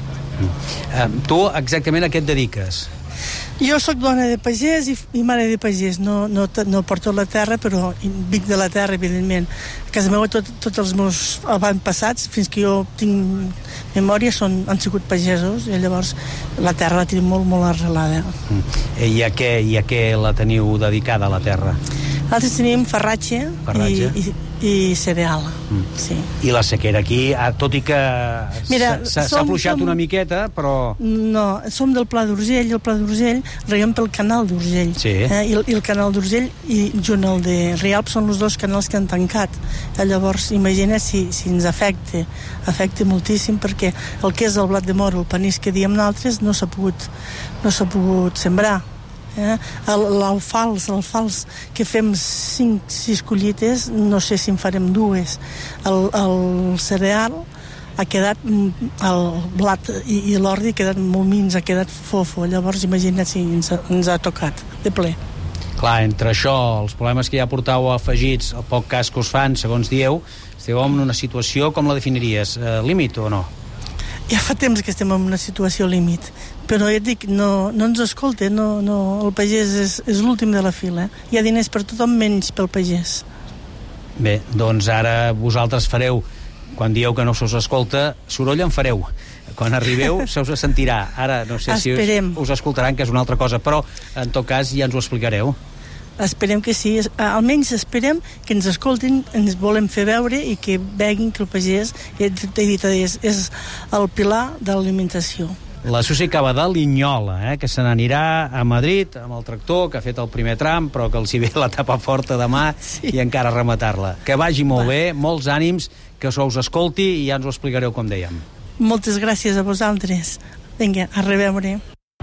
Uh, tu exactament a què et dediques? Jo sóc dona de pagès i, i mare de pagès, no, no, no porto la terra, però vinc de la terra, evidentment. A casa meva tot, tots els meus avantpassats, fins que jo tinc memòria, són, han sigut pagesos, i llavors la terra la tenim molt, molt arrelada. Mm. I, a què, I a què la teniu dedicada, a la terra? Nosaltres tenim farratge, farratge. I, i, i cereal. Mm. Sí. I la sequera aquí, tot i que s'ha afluixat una miqueta, però... No, som del Pla d'Urgell, i el Pla d'Urgell reguem pel canal d'Urgell. Sí. Eh? I, el, I el canal d'Urgell i junt el de Rialp són els dos canals que han tancat. Eh, llavors, imagina si, si ens afecta. Afecta moltíssim perquè el que és el blat de moro, el panís que diem nosaltres, no s'ha pogut, no s'ha pogut sembrar. Eh? L'alfals, l'alfals que fem cinc, sis collites, no sé si en farem dues. El, el cereal ha quedat, el blat i, i l'ordi ha quedat molt mins, ha quedat fofo. Llavors imagina't si ens ha, ens ha tocat de ple. Clar, entre això, els problemes que ja portau afegits, el poc cas que us fan, segons dieu, esteu en una situació, com la definiries? Eh, límit o no? Ja fa temps que estem en una situació límit, però ja et dic, no, no ens escolta, no, no, el pagès és, és l'últim de la fila. Hi ha diners per tothom menys pel pagès. Bé, doncs ara vosaltres fareu, quan dieu que no se us escolta, soroll en fareu. Quan arribeu se us sentirà. Ara no sé Esperem. si us, us escoltaran, que és una altra cosa, però en tot cas ja ens ho explicareu. Esperem que sí, almenys esperem que ens escoltin, ens volem fer veure i que veguin que el pagès és, és el pilar de l'alimentació. La Susi Cava de Linyola, eh, que se n'anirà a Madrid amb el tractor, que ha fet el primer tram, però que els hi ve la tapa forta demà sí. I encara rematar-la. Que vagi molt Va. bé, molts ànims, que se us escolti i ja ens ho explicareu com dèiem. Moltes gràcies a vosaltres. Vinga, a reveure.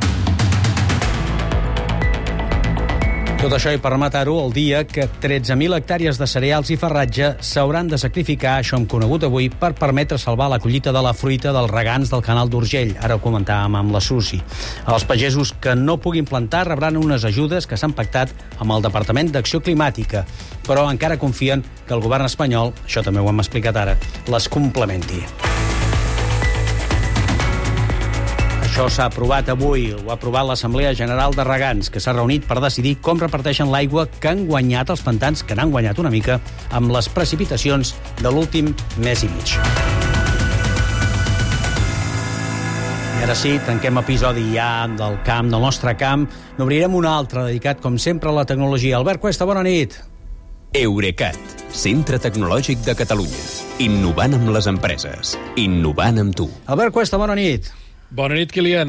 Tot això i per rematar-ho, el dia que tretze mil hectàrees de cereals i farratge s'hauran de sacrificar, això hem conegut avui, per permetre salvar la collita de la fruita dels regants del canal d'Urgell. Ara ho comentàvem amb la Susi. Els pagesos que no puguin plantar rebran unes ajudes que s'han pactat amb el Departament d'Acció Climàtica, però encara confien que el govern espanyol, això també ho hem explicat ara, les complementi. Això Això s'ha aprovat avui, ho ha aprovat l'Assemblea General de Regants, que s'ha reunit per decidir com reparteixen l'aigua que han guanyat els pantans, que n'han guanyat una mica, amb les precipitacions de l'últim mes i mig. I ara sí, tanquem episodi ja del camp, del nostre camp. N'obrirem un altre, dedicat, com sempre, a la tecnologia. Albert Cuesta, bona nit. Eurecat, centre tecnològic de Catalunya. Innovant amb les empreses. Innovant amb tu. Albert Cuesta, bona nit. Bona nit, Kilian.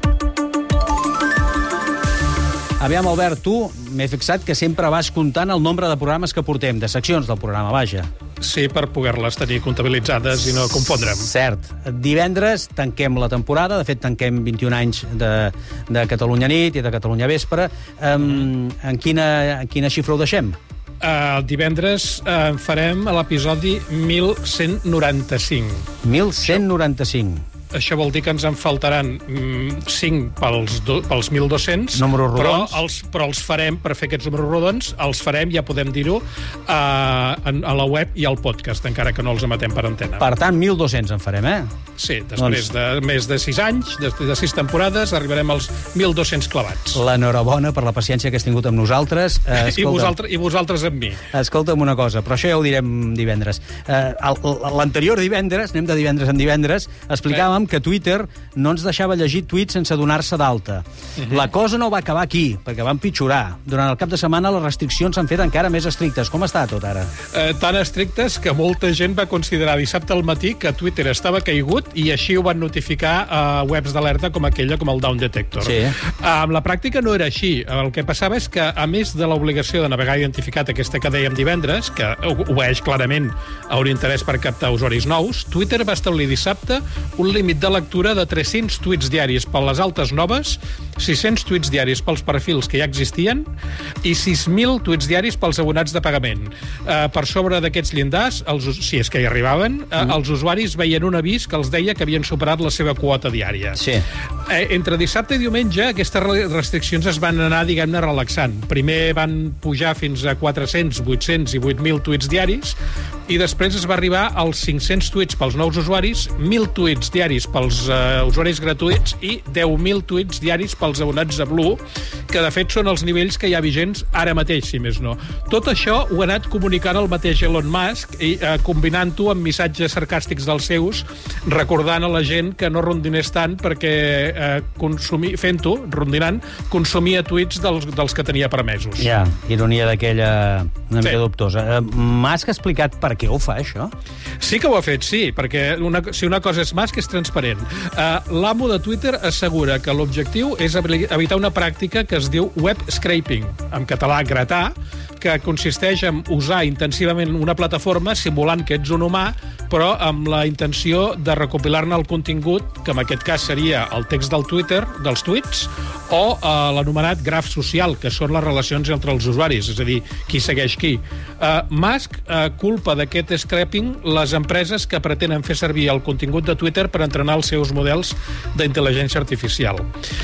Aviam, Albert, tu m'he fixat que sempre vas comptant el nombre de programes que portem, de seccions del programa, vaja. Sí, per poder-les tenir comptabilitzades i no confondre'm. Cert. Divendres tanquem la temporada, de fet tanquem vint-i-un anys de, de Catalunya nit i de Catalunya vespre. Um, en, quina, en quina xifra ho deixem? Uh, el divendres uh, farem l'episodi mil cent noranta-cinc. mil cent noranta-cinc. Això vol dir que ens en faltaran mm, cinc pels, do, pels mil dos-cents, números rodons. Però els, però els farem, per fer aquests números rodons, els farem, ja podem dir-ho, a, a, a la web i al podcast, encara que no els emetem per antena. Per tant, mil dos-cents en farem, eh? Sí, després doncs... de més de sis anys, de, de sis temporades, arribarem als mil dos-cents clavats. L'enhorabona per la paciència que has tingut amb nosaltres. Eh, I, vosaltres, I vosaltres amb mi. Escolta'm una cosa, però això ja ho direm divendres. Eh, L'anterior divendres, anem de divendres en divendres, explicàvem que Twitter no ens deixava llegir tuits sense donar-se d'alta. Uh-huh. La cosa no va acabar aquí, perquè va empitjorar. Durant el cap de setmana les restriccions s'han fet encara més estrictes. Com està tot ara? Eh, tan estrictes que molta gent va considerar dissabte al matí que Twitter estava caigut i així ho van notificar a webs d'alerta com aquella, com el Down Detector. Sí. Amb la pràctica no era així. El que passava és que, a més de l'obligació de navegar identificat, aquesta que dèiem divendres, que obeeix clarament a un interès per captar usuaris nous, Twitter va establir dissabte un límit de lectura de tres-cents tuits diaris per les altes noves, sis-cents tuits diaris pels perfils que ja existien i sis mil tuits diaris pels abonats de pagament. Uh, per sobre d'aquests llindars, els, si és que hi arribaven, uh, mm. els usuaris veien un avís que els deia que havien superat la seva quota diària. Sí. Uh, entre dissabte i diumenge, aquestes restriccions es van anar, diguem-ne, relaxant. Primer van pujar fins a quatre-cents, vuit-cents i vuit mil tuits diaris i després es va arribar als cinc-cents tuits pels nous usuaris, mil tuits diaris pels uh, usuaris gratuïts i deu mil tuits diaris pels abonats a Blue, que de fet són els nivells que hi ha vigents ara mateix, si més no. Tot això ho ha anat comunicant el mateix Elon Musk i uh, combinant-ho amb missatges sarcàstics dels seus, recordant a la gent que no rondinés tant perquè uh, consumir, fent-ho, rondinant, consumia tuits dels, dels que tenia permesos. Ja, ironia d'aquella una mica sí. dubtosa. Uh, Musk ha explicat per què ho fa, això? Sí que ho ha fet, sí, perquè una, si una cosa és Musk és transparent. Uh, L'amo de Twitter assegura que l'objectiu és evitar una pràctica que es diu web scraping, en català gratar, que consisteix en usar intensivament una plataforma simulant que ets un humà, però amb la intenció de recopilar-ne el contingut, que en aquest cas seria el text del Twitter, dels tuits, o uh, l'anomenat graf social, que són les relacions entre els usuaris, és a dir, qui segueix qui. Uh, Musk uh, culpa d'aquest scraping les empreses que pretenen fer servir el contingut de Twitter per entrenar els seus models d'intel·ligència artificial.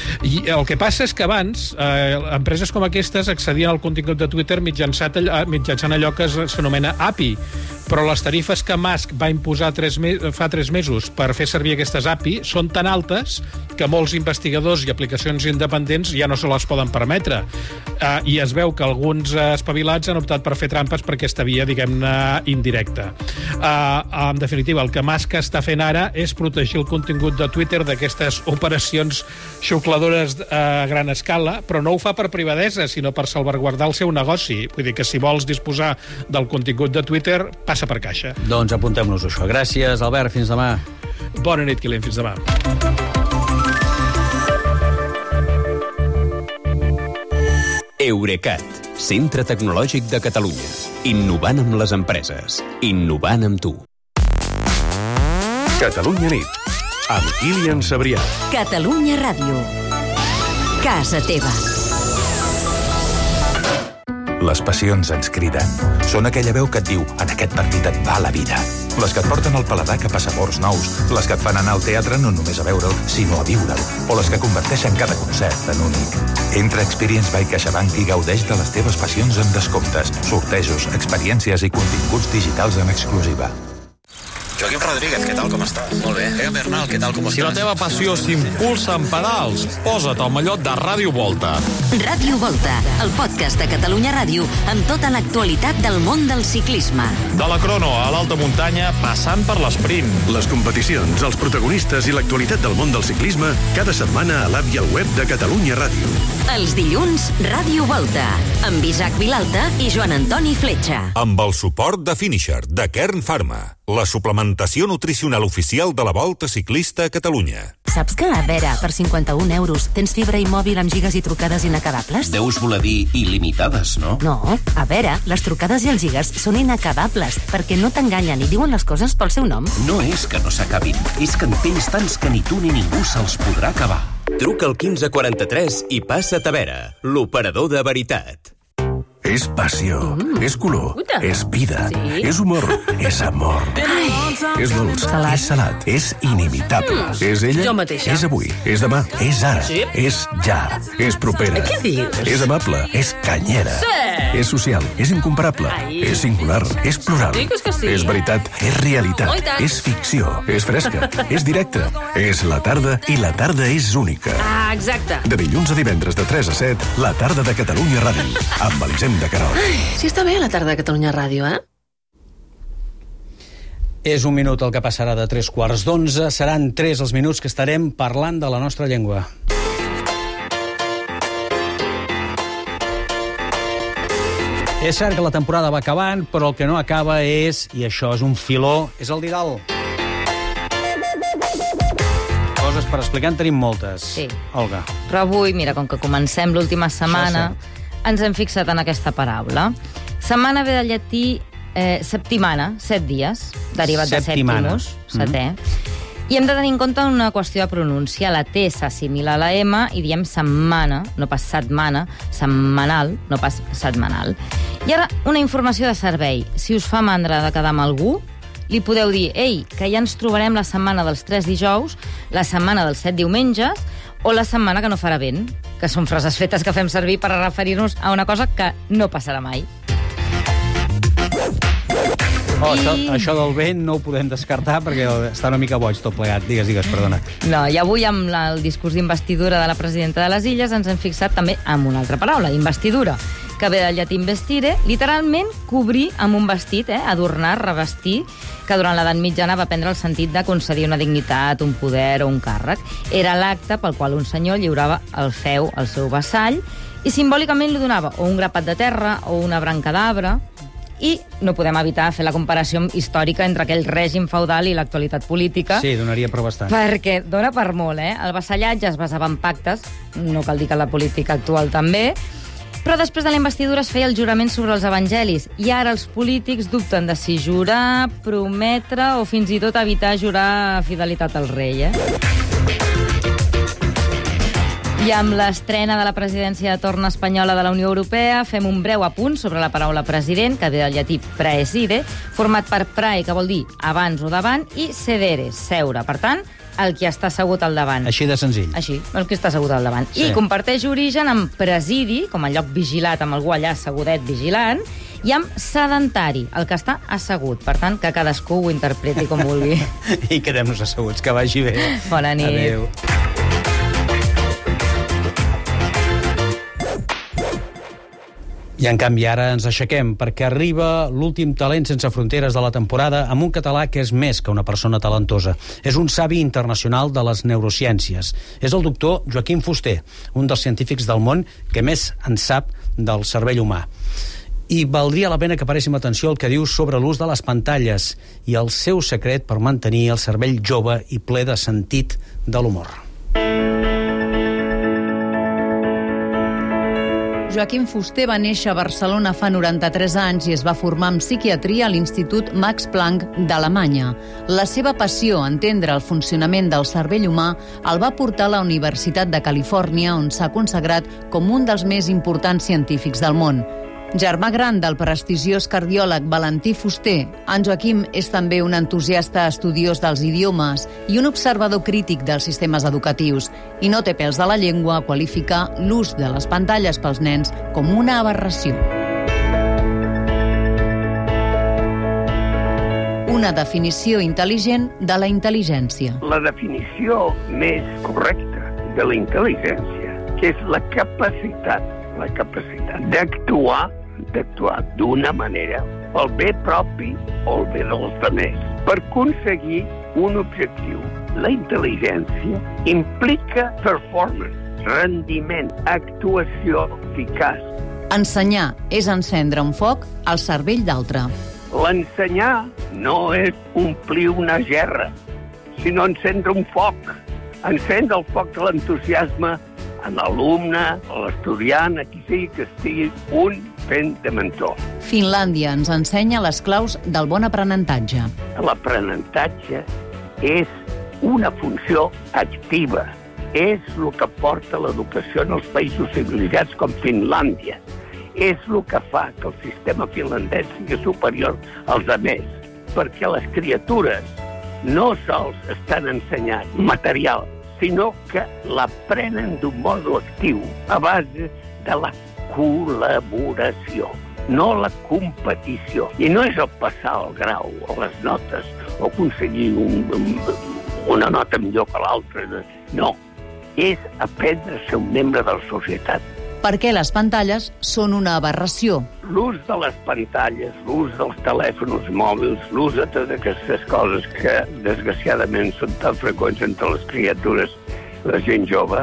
I el que passa és que abans eh, empreses com aquestes accedien al contingut de Twitter mitjançant allò, mitjançant allò que s'anomena A P I, però les tarifes que Musk va imposar tres me fa tres mesos per fer servir aquestes A P I són tan altes que molts investigadors i aplicacions independents ja no se les poden permetre. Uh, I es veu que alguns uh, espavilats han optat per fer trampes per aquesta via, diguem-ne, indirecta. Uh, en definitiva, el que Musk està fent ara és protegir el contingut de Twitter d'aquestes operacions xucladores a gran escala, però no ho fa per privadesa, sinó per salvaguardar el seu negoci. Vull dir que si vols disposar del contingut de Twitter, passa per caixa. Doncs apuntem-nos això. Gràcies, Albert. Fins demà. Bona nit, Kilian. Fins demà. Eurecat, centre tecnològic de Catalunya. Innovant amb les empreses. Innovant amb tu. Catalunya nit, amb Kilian Sabrià. Catalunya Ràdio. Casa teva. Les passions ens criden. Són aquella veu que et diu en aquest partit et va la vida. Les que et porten al paladar cap a sabors nous. Les que et fan anar al teatre no només a veure'l, sinó a viure'l. O les que converteixen cada concert en únic. Entra a Experience by CaixaBank i gaudeix de les teves passions amb descomptes, sortejos, experiències i continguts digitals en exclusiva. Joaquim Rodríguez, què tal, com estàs? Molt bé. Ega Bernal, què tal, com estàs? Si la teva passió s'impulsa amb pedals, posa't al mallot de Ràdio Volta. Ràdio Volta, el podcast de Catalunya Ràdio amb tota l'actualitat del món del ciclisme. De la crono a l'alta muntanya, passant per l'esprint. Les competicions, els protagonistes i l'actualitat del món del ciclisme, cada setmana a l'app i al web de Catalunya Ràdio. Els dilluns, Ràdio Volta, amb Isaac Vilalta i Joan Antoni Fletxa. Amb el suport de Finisher, de Kern Pharma, la suplementació nutricional oficial de la Volta Ciclista a Catalunya. Saps que a Vera, per cinquanta-un euros, tens fibra i mòbil amb gigas i trucades inacabables? Deus voler dir il·limitades, no? No, a Vera, les trucades i els gigas són inacabables, perquè no t'enganyen i diuen les coses pel seu nom. No és que no s'acabin, és que en tens tants que ni tu ni ningú se'ls podrà acabar. Truca al quinze quaranta-tres i passa't a Vera, l'operador de veritat. És passió, mm. és color, Puta. és vida, sí. és humor, és amor. Ai. És dolç, salat. és salat, és inimitable. Mm. És ella, jo mateixa. és avui, és demà, és ara, sí. és ja, és propera. Què dius? És amable, és canyera. Sí. És social, és incomparable, Ai. és singular, és plural. Digues que sí. És veritat, és realitat, oh, és ficció, és fresca, és directa, és la tarda i la tarda és única. Ah, exacte. De dilluns a divendres de tres a set, la tarda de Catalunya Ràdio, amb Elisem de Querol. Ai, sí està bé la tarda de Catalunya Ràdio, eh? És un minut el que passarà de tres quarts d'onze. Seran tres els minuts que estarem parlant de la nostra llengua. És cert que la temporada va acabant, però el que no acaba és, i això és un filó, és el didal. Coses per explicar en tenim moltes. Sí. Olga. Però avui, mira, com que comencem l'última setmana, ens hem fixat en aquesta paraula. Setmana ve del llatí eh, septimana, set dies, derivat Septimana. de septimus, setè. Mm. I hem de tenir en compte una qüestió de pronúncia. La T s'assimila a la M i diem setmana, no pas setmana, setmanal, no pas setmanal. I ara, una informació de servei. Si us fa mandra de quedar amb algú, li podeu dir, ei, que ja ens trobarem la setmana dels tres dijous, la setmana dels set diumenges, o la setmana que no farà vent, que són frases fetes que fem servir per a referir-nos a una cosa que no passarà mai. Oh, I... això, això del vent no ho podem descartar perquè està una mica boig tot plegat. Digues, digues, perdona. No, i avui amb la, el discurs d'investidura de la presidenta de les Illes ens hem fixat també amb una altra paraula, investidura, que ve del llatí investire, literalment cobrir amb un vestit, eh? Adornar, revestir, que durant l'edat mitjana va prendre el sentit de concedir una dignitat, un poder o un càrrec. Era l'acte pel qual un senyor lliurava el feu al seu vassall i simbòlicament li donava o un grapat de terra o una branca d'arbre. I no podem evitar fer la comparació històrica entre aquell règim feudal i l'actualitat política. Sí, donaria per bastant. Perquè dona per molt, eh? El vassallatge es basava en pactes, no cal dir que la política actual també, però després de la investidura es feia el jurament sobre els evangelis i ara els polítics dubten de si jurar, prometre o fins i tot evitar jurar fidelitat al rei, eh? I amb l'estrena de la presidència de torn espanyola de la Unió Europea fem un breu apunt sobre la paraula president, que ve del llatí praeside, format per prae, que vol dir abans o davant, i sedere, seure. Per tant, el qui està assegut al davant. Així de senzill. Així, el qui està assegut al davant. Sí. I comparteix origen amb presidi, com a lloc vigilat amb algú allà assegudet vigilant, i amb sedentari, el que està assegut. Per tant, que cadascú ho interpreti com vulgui. I quedem-nos asseguts, que vagi bé. Bona nit. Adéu. I en canvi ara ens aixequem perquè arriba l'últim talent sense fronteres de la temporada amb un català que és més que una persona talentosa. És un savi internacional de les neurociències. És el doctor Joaquim Fuster, un dels científics del món que més en sap del cervell humà. I valdria la pena que paréssim atenció al que diu sobre l'ús de les pantalles i el seu secret per mantenir el cervell jove i ple de sentit de l'humor. Joaquim Fuster va néixer a Barcelona fa noranta-tres anys i es va formar en psiquiatria a l'Institut Max Planck d'Alemanya. La seva passió a entendre el funcionament del cervell humà el va portar a la Universitat de Califòrnia, on s'ha consagrat com un dels més importants científics del món. Germà gran del prestigiós cardiòleg Valentí Fuster, en Joaquim és també un entusiasta estudiós dels idiomes i un observador crític dels sistemes educatius, i no té pèls de la llengua a qualificar l'ús de les pantalles pels nens com una aberració. una definició intel·ligent de la intel·ligència. La definició més correcta de la intel·ligència, que és la capacitat, la capacitat d'actuar, d'actuar d'una manera pel bé propi o el bé dels altres, per aconseguir un objectiu. La intel·ligència implica performance, rendiment, actuació eficaç. Ensenyar és encendre un foc al cervell d'altre. L'ensenyar no és omplir una gerra, sinó encendre un foc. Encendre el foc de l'entusiasme en l'alumne, a l'estudiant, a qui sigui que estigui un fent de mentor. Finlàndia ens ensenya les claus del bon aprenentatge. L'aprenentatge és una funció activa. És el que porta l'educació en els països civilitzats com Finlàndia. És el que fa que el sistema finlandès sigui superior als altres, perquè les criatures no sols estan ensenyant material, sinó que l'aprenen d'un modo actiu a base de la col·laboració, no la competició. I no és el passar el grau o les notes o aconseguir un, un, una nota millor que l'altra. No, és aprendre a ser un membre de la societat. Perquè les pantalles són una aberració. L'ús de les pantalles, l'ús dels telèfons mòbils, l'ús de totes aquestes coses que, desgraciadament, són tan freqüents entre les criatures, la gent jove,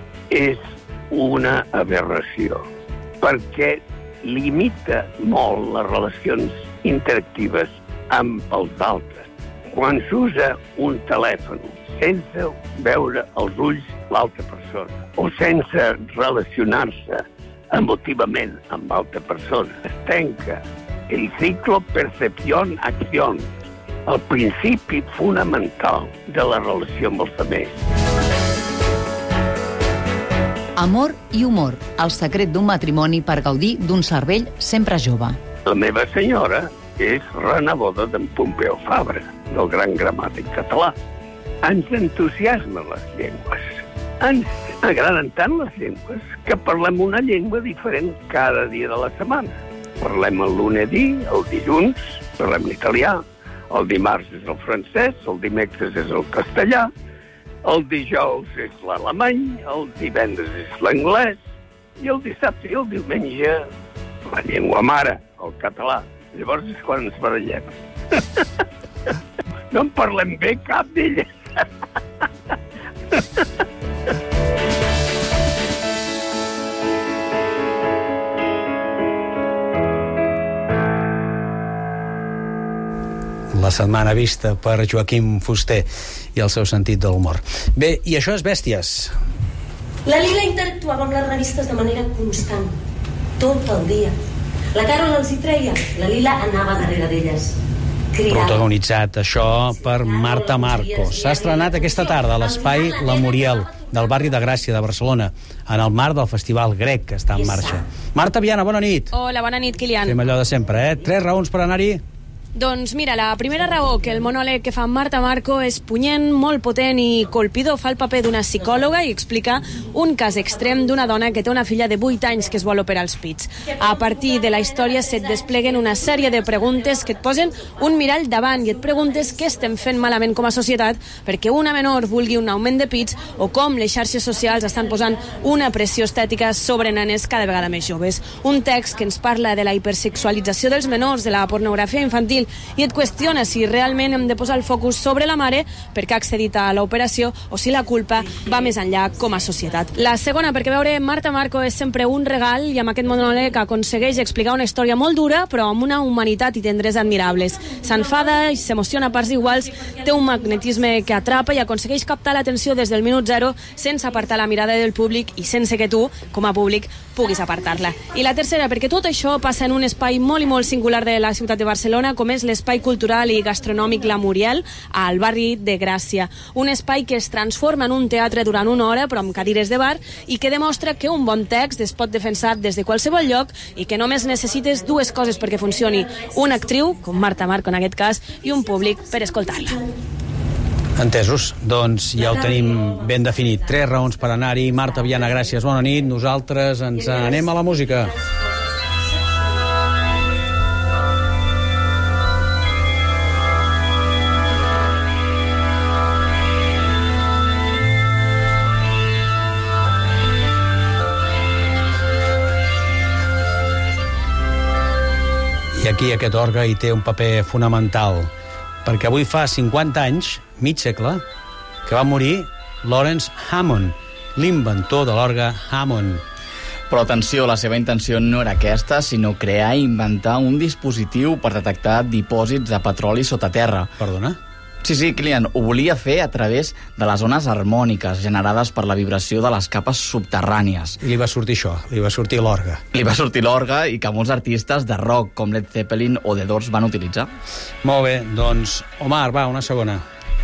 és una aberració, perquè limita molt les relacions interactives amb els altres. Quan s'usa un telèfon sense veure els ulls l'altra persona o sense relacionar-se emotivament amb l'altra persona, es trenca el ciclo percepción-acción, el principi fonamental de la relació amb els altres. Amor i humor, el secret d'un matrimoni per gaudir d'un cervell sempre jove. La meva senyora és renaboda d'en Pompeu Fabra, del gran gramàtic català. Ens entusiasmen les llengües. Ens agraden tant les llengües que parlem una llengua diferent cada dia de la setmana. Parlem el lunedí, el dilluns, parlem l'italià, el dimarts és el francès, el dimecres és el castellà, el dijous és l'alemany, el divendres és l'anglès, i el dissabte i el diumenge la llengua mare, el català. Llavors és quan ens barallem. No en parlem bé cap d'elles. La setmana vista per Joaquim Fuster i el seu sentit de l'humor. Bé, i això és Bèsties. La Lila interactuava amb les revistes de manera constant, tot el dia. La Carol els hi treia, la Lila anava darrere d'elles. Protagonitzat això per Marta Marco. S'ha estrenat aquesta tarda a l'espai La Muriel del barri de Gràcia de Barcelona, en el marc del Festival Grec que està en marxa. Marta Viana, bona nit. Hola, bona nit, Kilian. Fem allò de sempre, eh? Tres raons per anar-hi. Doncs mira, la primera raó, que el monòleg que fa Marta Marco és punyent, molt potent i colpidor. Fa el paper d'una psicòloga i explica un cas extrem d'una dona que té una filla de vuit anys que es vol operar els pits. A partir de la història se't despleguen una sèrie de preguntes que et posen un mirall davant i et preguntes què estem fent malament com a societat perquè una menor vulgui un augment de pits o com les xarxes socials estan posant una pressió estètica sobre nenes cada vegada més joves. Un text que ens parla de la hipersexualització dels menors, de la pornografia infantil, i et qüestiona si realment hem de posar el focus sobre la mare perquè ha accedit a l'operació o si la culpa va més enllà com a societat. La segona, perquè veure Marta Marco és sempre un regal i amb aquest monòleg aconsegueix explicar una història molt dura però amb una humanitat i tendresa admirables. S'enfada i s'emociona a parts iguals, té un magnetisme que atrapa i aconsegueix captar l'atenció des del minut zero sense apartar la mirada del públic i sense que tu, com a públic, puguis apartar-la. I la tercera, perquè tot això passa en un espai molt i molt singular de la ciutat de Barcelona, com és l'espai cultural i gastronòmic La Muriel, al barri de Gràcia. Un espai que es transforma en un teatre durant una hora, però amb cadires de bar, i que demostra que un bon text es pot defensar des de qualsevol lloc i que només necessites dues coses perquè funcioni: una actriu, com Marta Marco en aquest cas, i un públic per escoltar-la. Entesos, doncs ja ho tenim ben definit. Tres raons per anar-hi. Marta Viana, gràcies, bona nit. Nosaltres ens anem a la música. I aquí aquest orgue hi té un paper fonamental, perquè avui fa cinquanta anys, mig segle, que va morir Lawrence Hammond, l'inventor de l'orgue Hammond. Però atenció, la seva intenció no era aquesta, sinó crear i inventar un dispositiu per detectar dipòsits de petroli sota terra. Perdona? Sí, sí, Kilian, ho volia fer a través de les ones harmòniques generades per la vibració de les capes subterrànies. I li va sortir això, li va sortir l'orgue. Li va sortir l'orgue i que molts artistes de rock com Led Zeppelin o The Doors van utilitzar. Molt bé, doncs, Omar, va, una segona.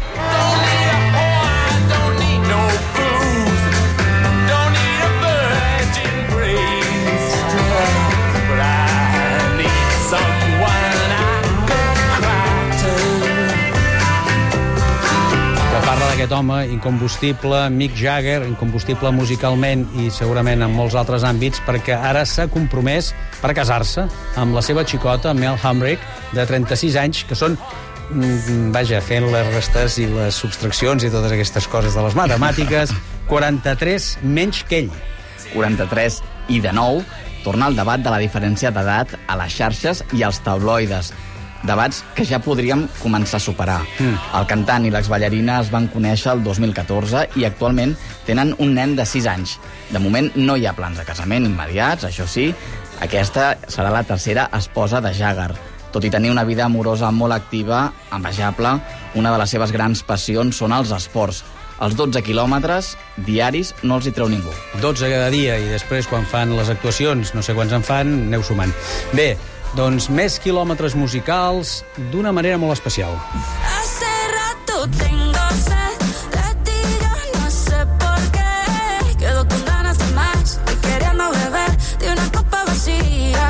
Aquest home incombustible, Mick Jagger, incombustible musicalment i segurament en molts altres àmbits, perquè ara s'ha compromès per casar-se amb la seva xicota, Mel Hamrick, de trenta-sis anys, que són, vaja, fent les restes i les subtraccions i totes aquestes coses de les matemàtiques, quaranta-tres menys que ell. quaranta-tres i de nou torna el debat de la diferència d'edat a les xarxes i als tabloides. Debats que ja podríem començar a superar. Mm. El cantant i l'exballarina es van conèixer el dos mil catorze i actualment tenen un nen de sis anys. De moment no hi ha plans de casament immediats, això sí, aquesta serà la tercera esposa de Jagger. Tot i tenir una vida amorosa molt activa, envejable, una de les seves grans passions són els esports. Els dotze quilòmetres diaris no els hi treu ningú. dotze cada dia, i després quan fan les actuacions, no sé quants en fan, aneu sumant. Bé, doncs més quilòmetres musicals d'una manera molt especial. Hace rato tengo sed de ti, yo no sé por qué. Quedo con ganas de más y queriendo beber de una copa vacía.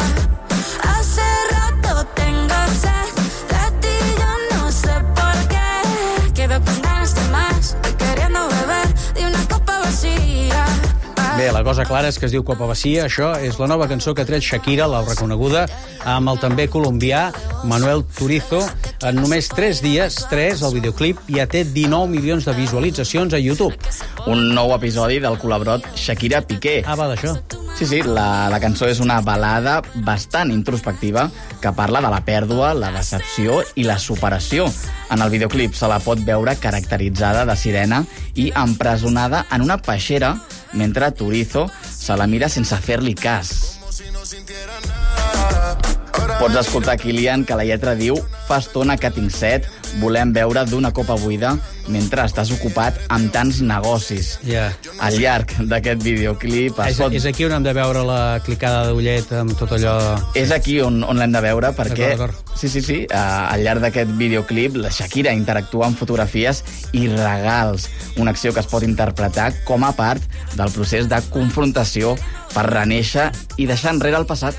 Hace rato tengo sed de ti, yo no sé por qué. Quedo con ganas de más y queriendo beber de una copa vacía. Bé, la cosa clara és que es diu Copa Vacía. Això és la nova cançó que ha tret Shakira, la reconeguda, amb el també colombià Manuel Turizo. En només tres dies, tres, el videoclip ja té dinou milions de visualitzacions a YouTube. Un nou episodi del colabrot Shakira-Piqué. Ah, va, d'això. Sí, sí, la, la cançó és una balada bastant introspectiva que parla de la pèrdua, la decepció i la superació. En el videoclip se la pot veure caracteritzada de sirena i empresonada en una peixera mentre Turizo se la mira sense fer-li cas. Pots escoltar, Kilian, que la lletra diu «Fa estona que tinc set, volem beure d'una copa buida mentre estàs ocupat amb tants negocis». Yeah. Al llarg d'aquest videoclip... És, pot... és aquí on hem de veure la clicada d'ullet amb tot allò... És aquí on, on l'hem de veure perquè... Sí, sí, sí. Uh, al llarg d'aquest videoclip, la Shakira interactua amb fotografies i regals. Una acció que es pot interpretar com a part del procés de confrontació per renéixer i deixar enrere el passat.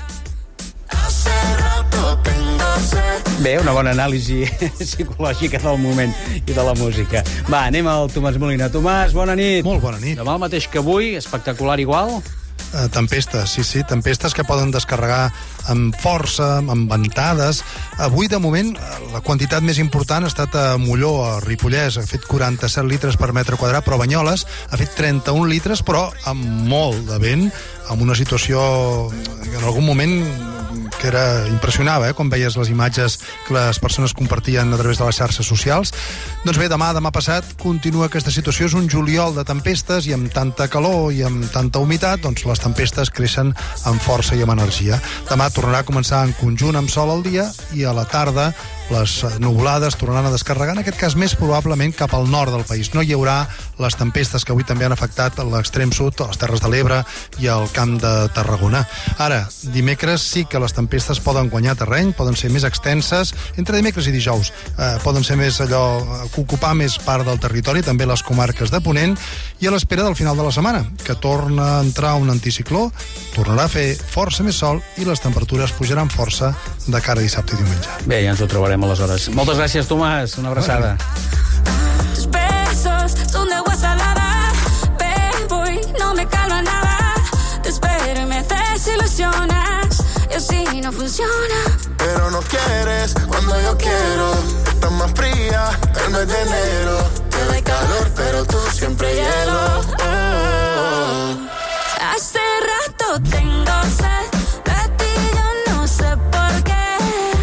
Bé, una bona anàlisi psicològica del moment i de la música. Va, anem al Tomàs Molina. Tomàs, bona nit. Molt bona nit. Demà el mateix que avui, espectacular igual? Uh, tempestes, sí, sí, tempestes que poden descarregar amb força, amb ventades. Avui, de moment, la quantitat més important ha estat a Molló, a Ripollès, ha fet quaranta-set litres per metre quadrat, però a Banyoles ha fet trenta-un litres, però amb molt de vent, amb una situació en algun moment que era impressionava, eh, quan veies les imatges que les persones compartien a través de les xarxes socials. Doncs bé, demà, demà passat, continua aquesta situació. És un juliol de tempestes i amb tanta calor i amb tanta humitat, doncs les tempestes creixen amb força i amb energia. Demà tornarà a començar en conjunt amb sol al dia i a la tarda les nuvolades tornaran a descarregar, en aquest cas més probablement cap al nord del país. No hi haurà les tempestes que avui també han afectat l'extrem sud, a les Terres de l'Ebre i al Camp de Tarragona. Ara, dimecres sí que les tempestes poden guanyar terreny, poden ser més extenses, entre dimecres i dijous. Eh, poden ser més allò, ocupar més part del territori, també les comarques de Ponent, i a l'espera del final de la setmana, que torna a entrar un anticicló, tornarà a fer força més sol i les temperatures pujaran força de cara a dissabte i diumenge. Bé, ja ens ho trobarem aleshores. Moltes gràcies, Tomàs. Una abraçada. Tus besos son de agua salada, bebo y no me calma nada. Te espero y me desilusionas, y así no funciona. Pero no quieres cuando yo quiero. Estás más fría que el mes de enero. Te doy calor, pero tú siempre hielo. Oh. Hace rato tengo sed de ti, yo no sé por qué.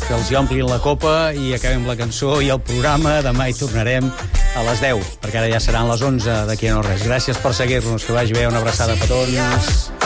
que els hi omplin la copa i acabem la cançó i el programa. Demà hi tornarem a les deu, perquè ara ja seran les onze d'aquí a no res. Gràcies per seguir-nos, que vagi bé, una abraçada a petons.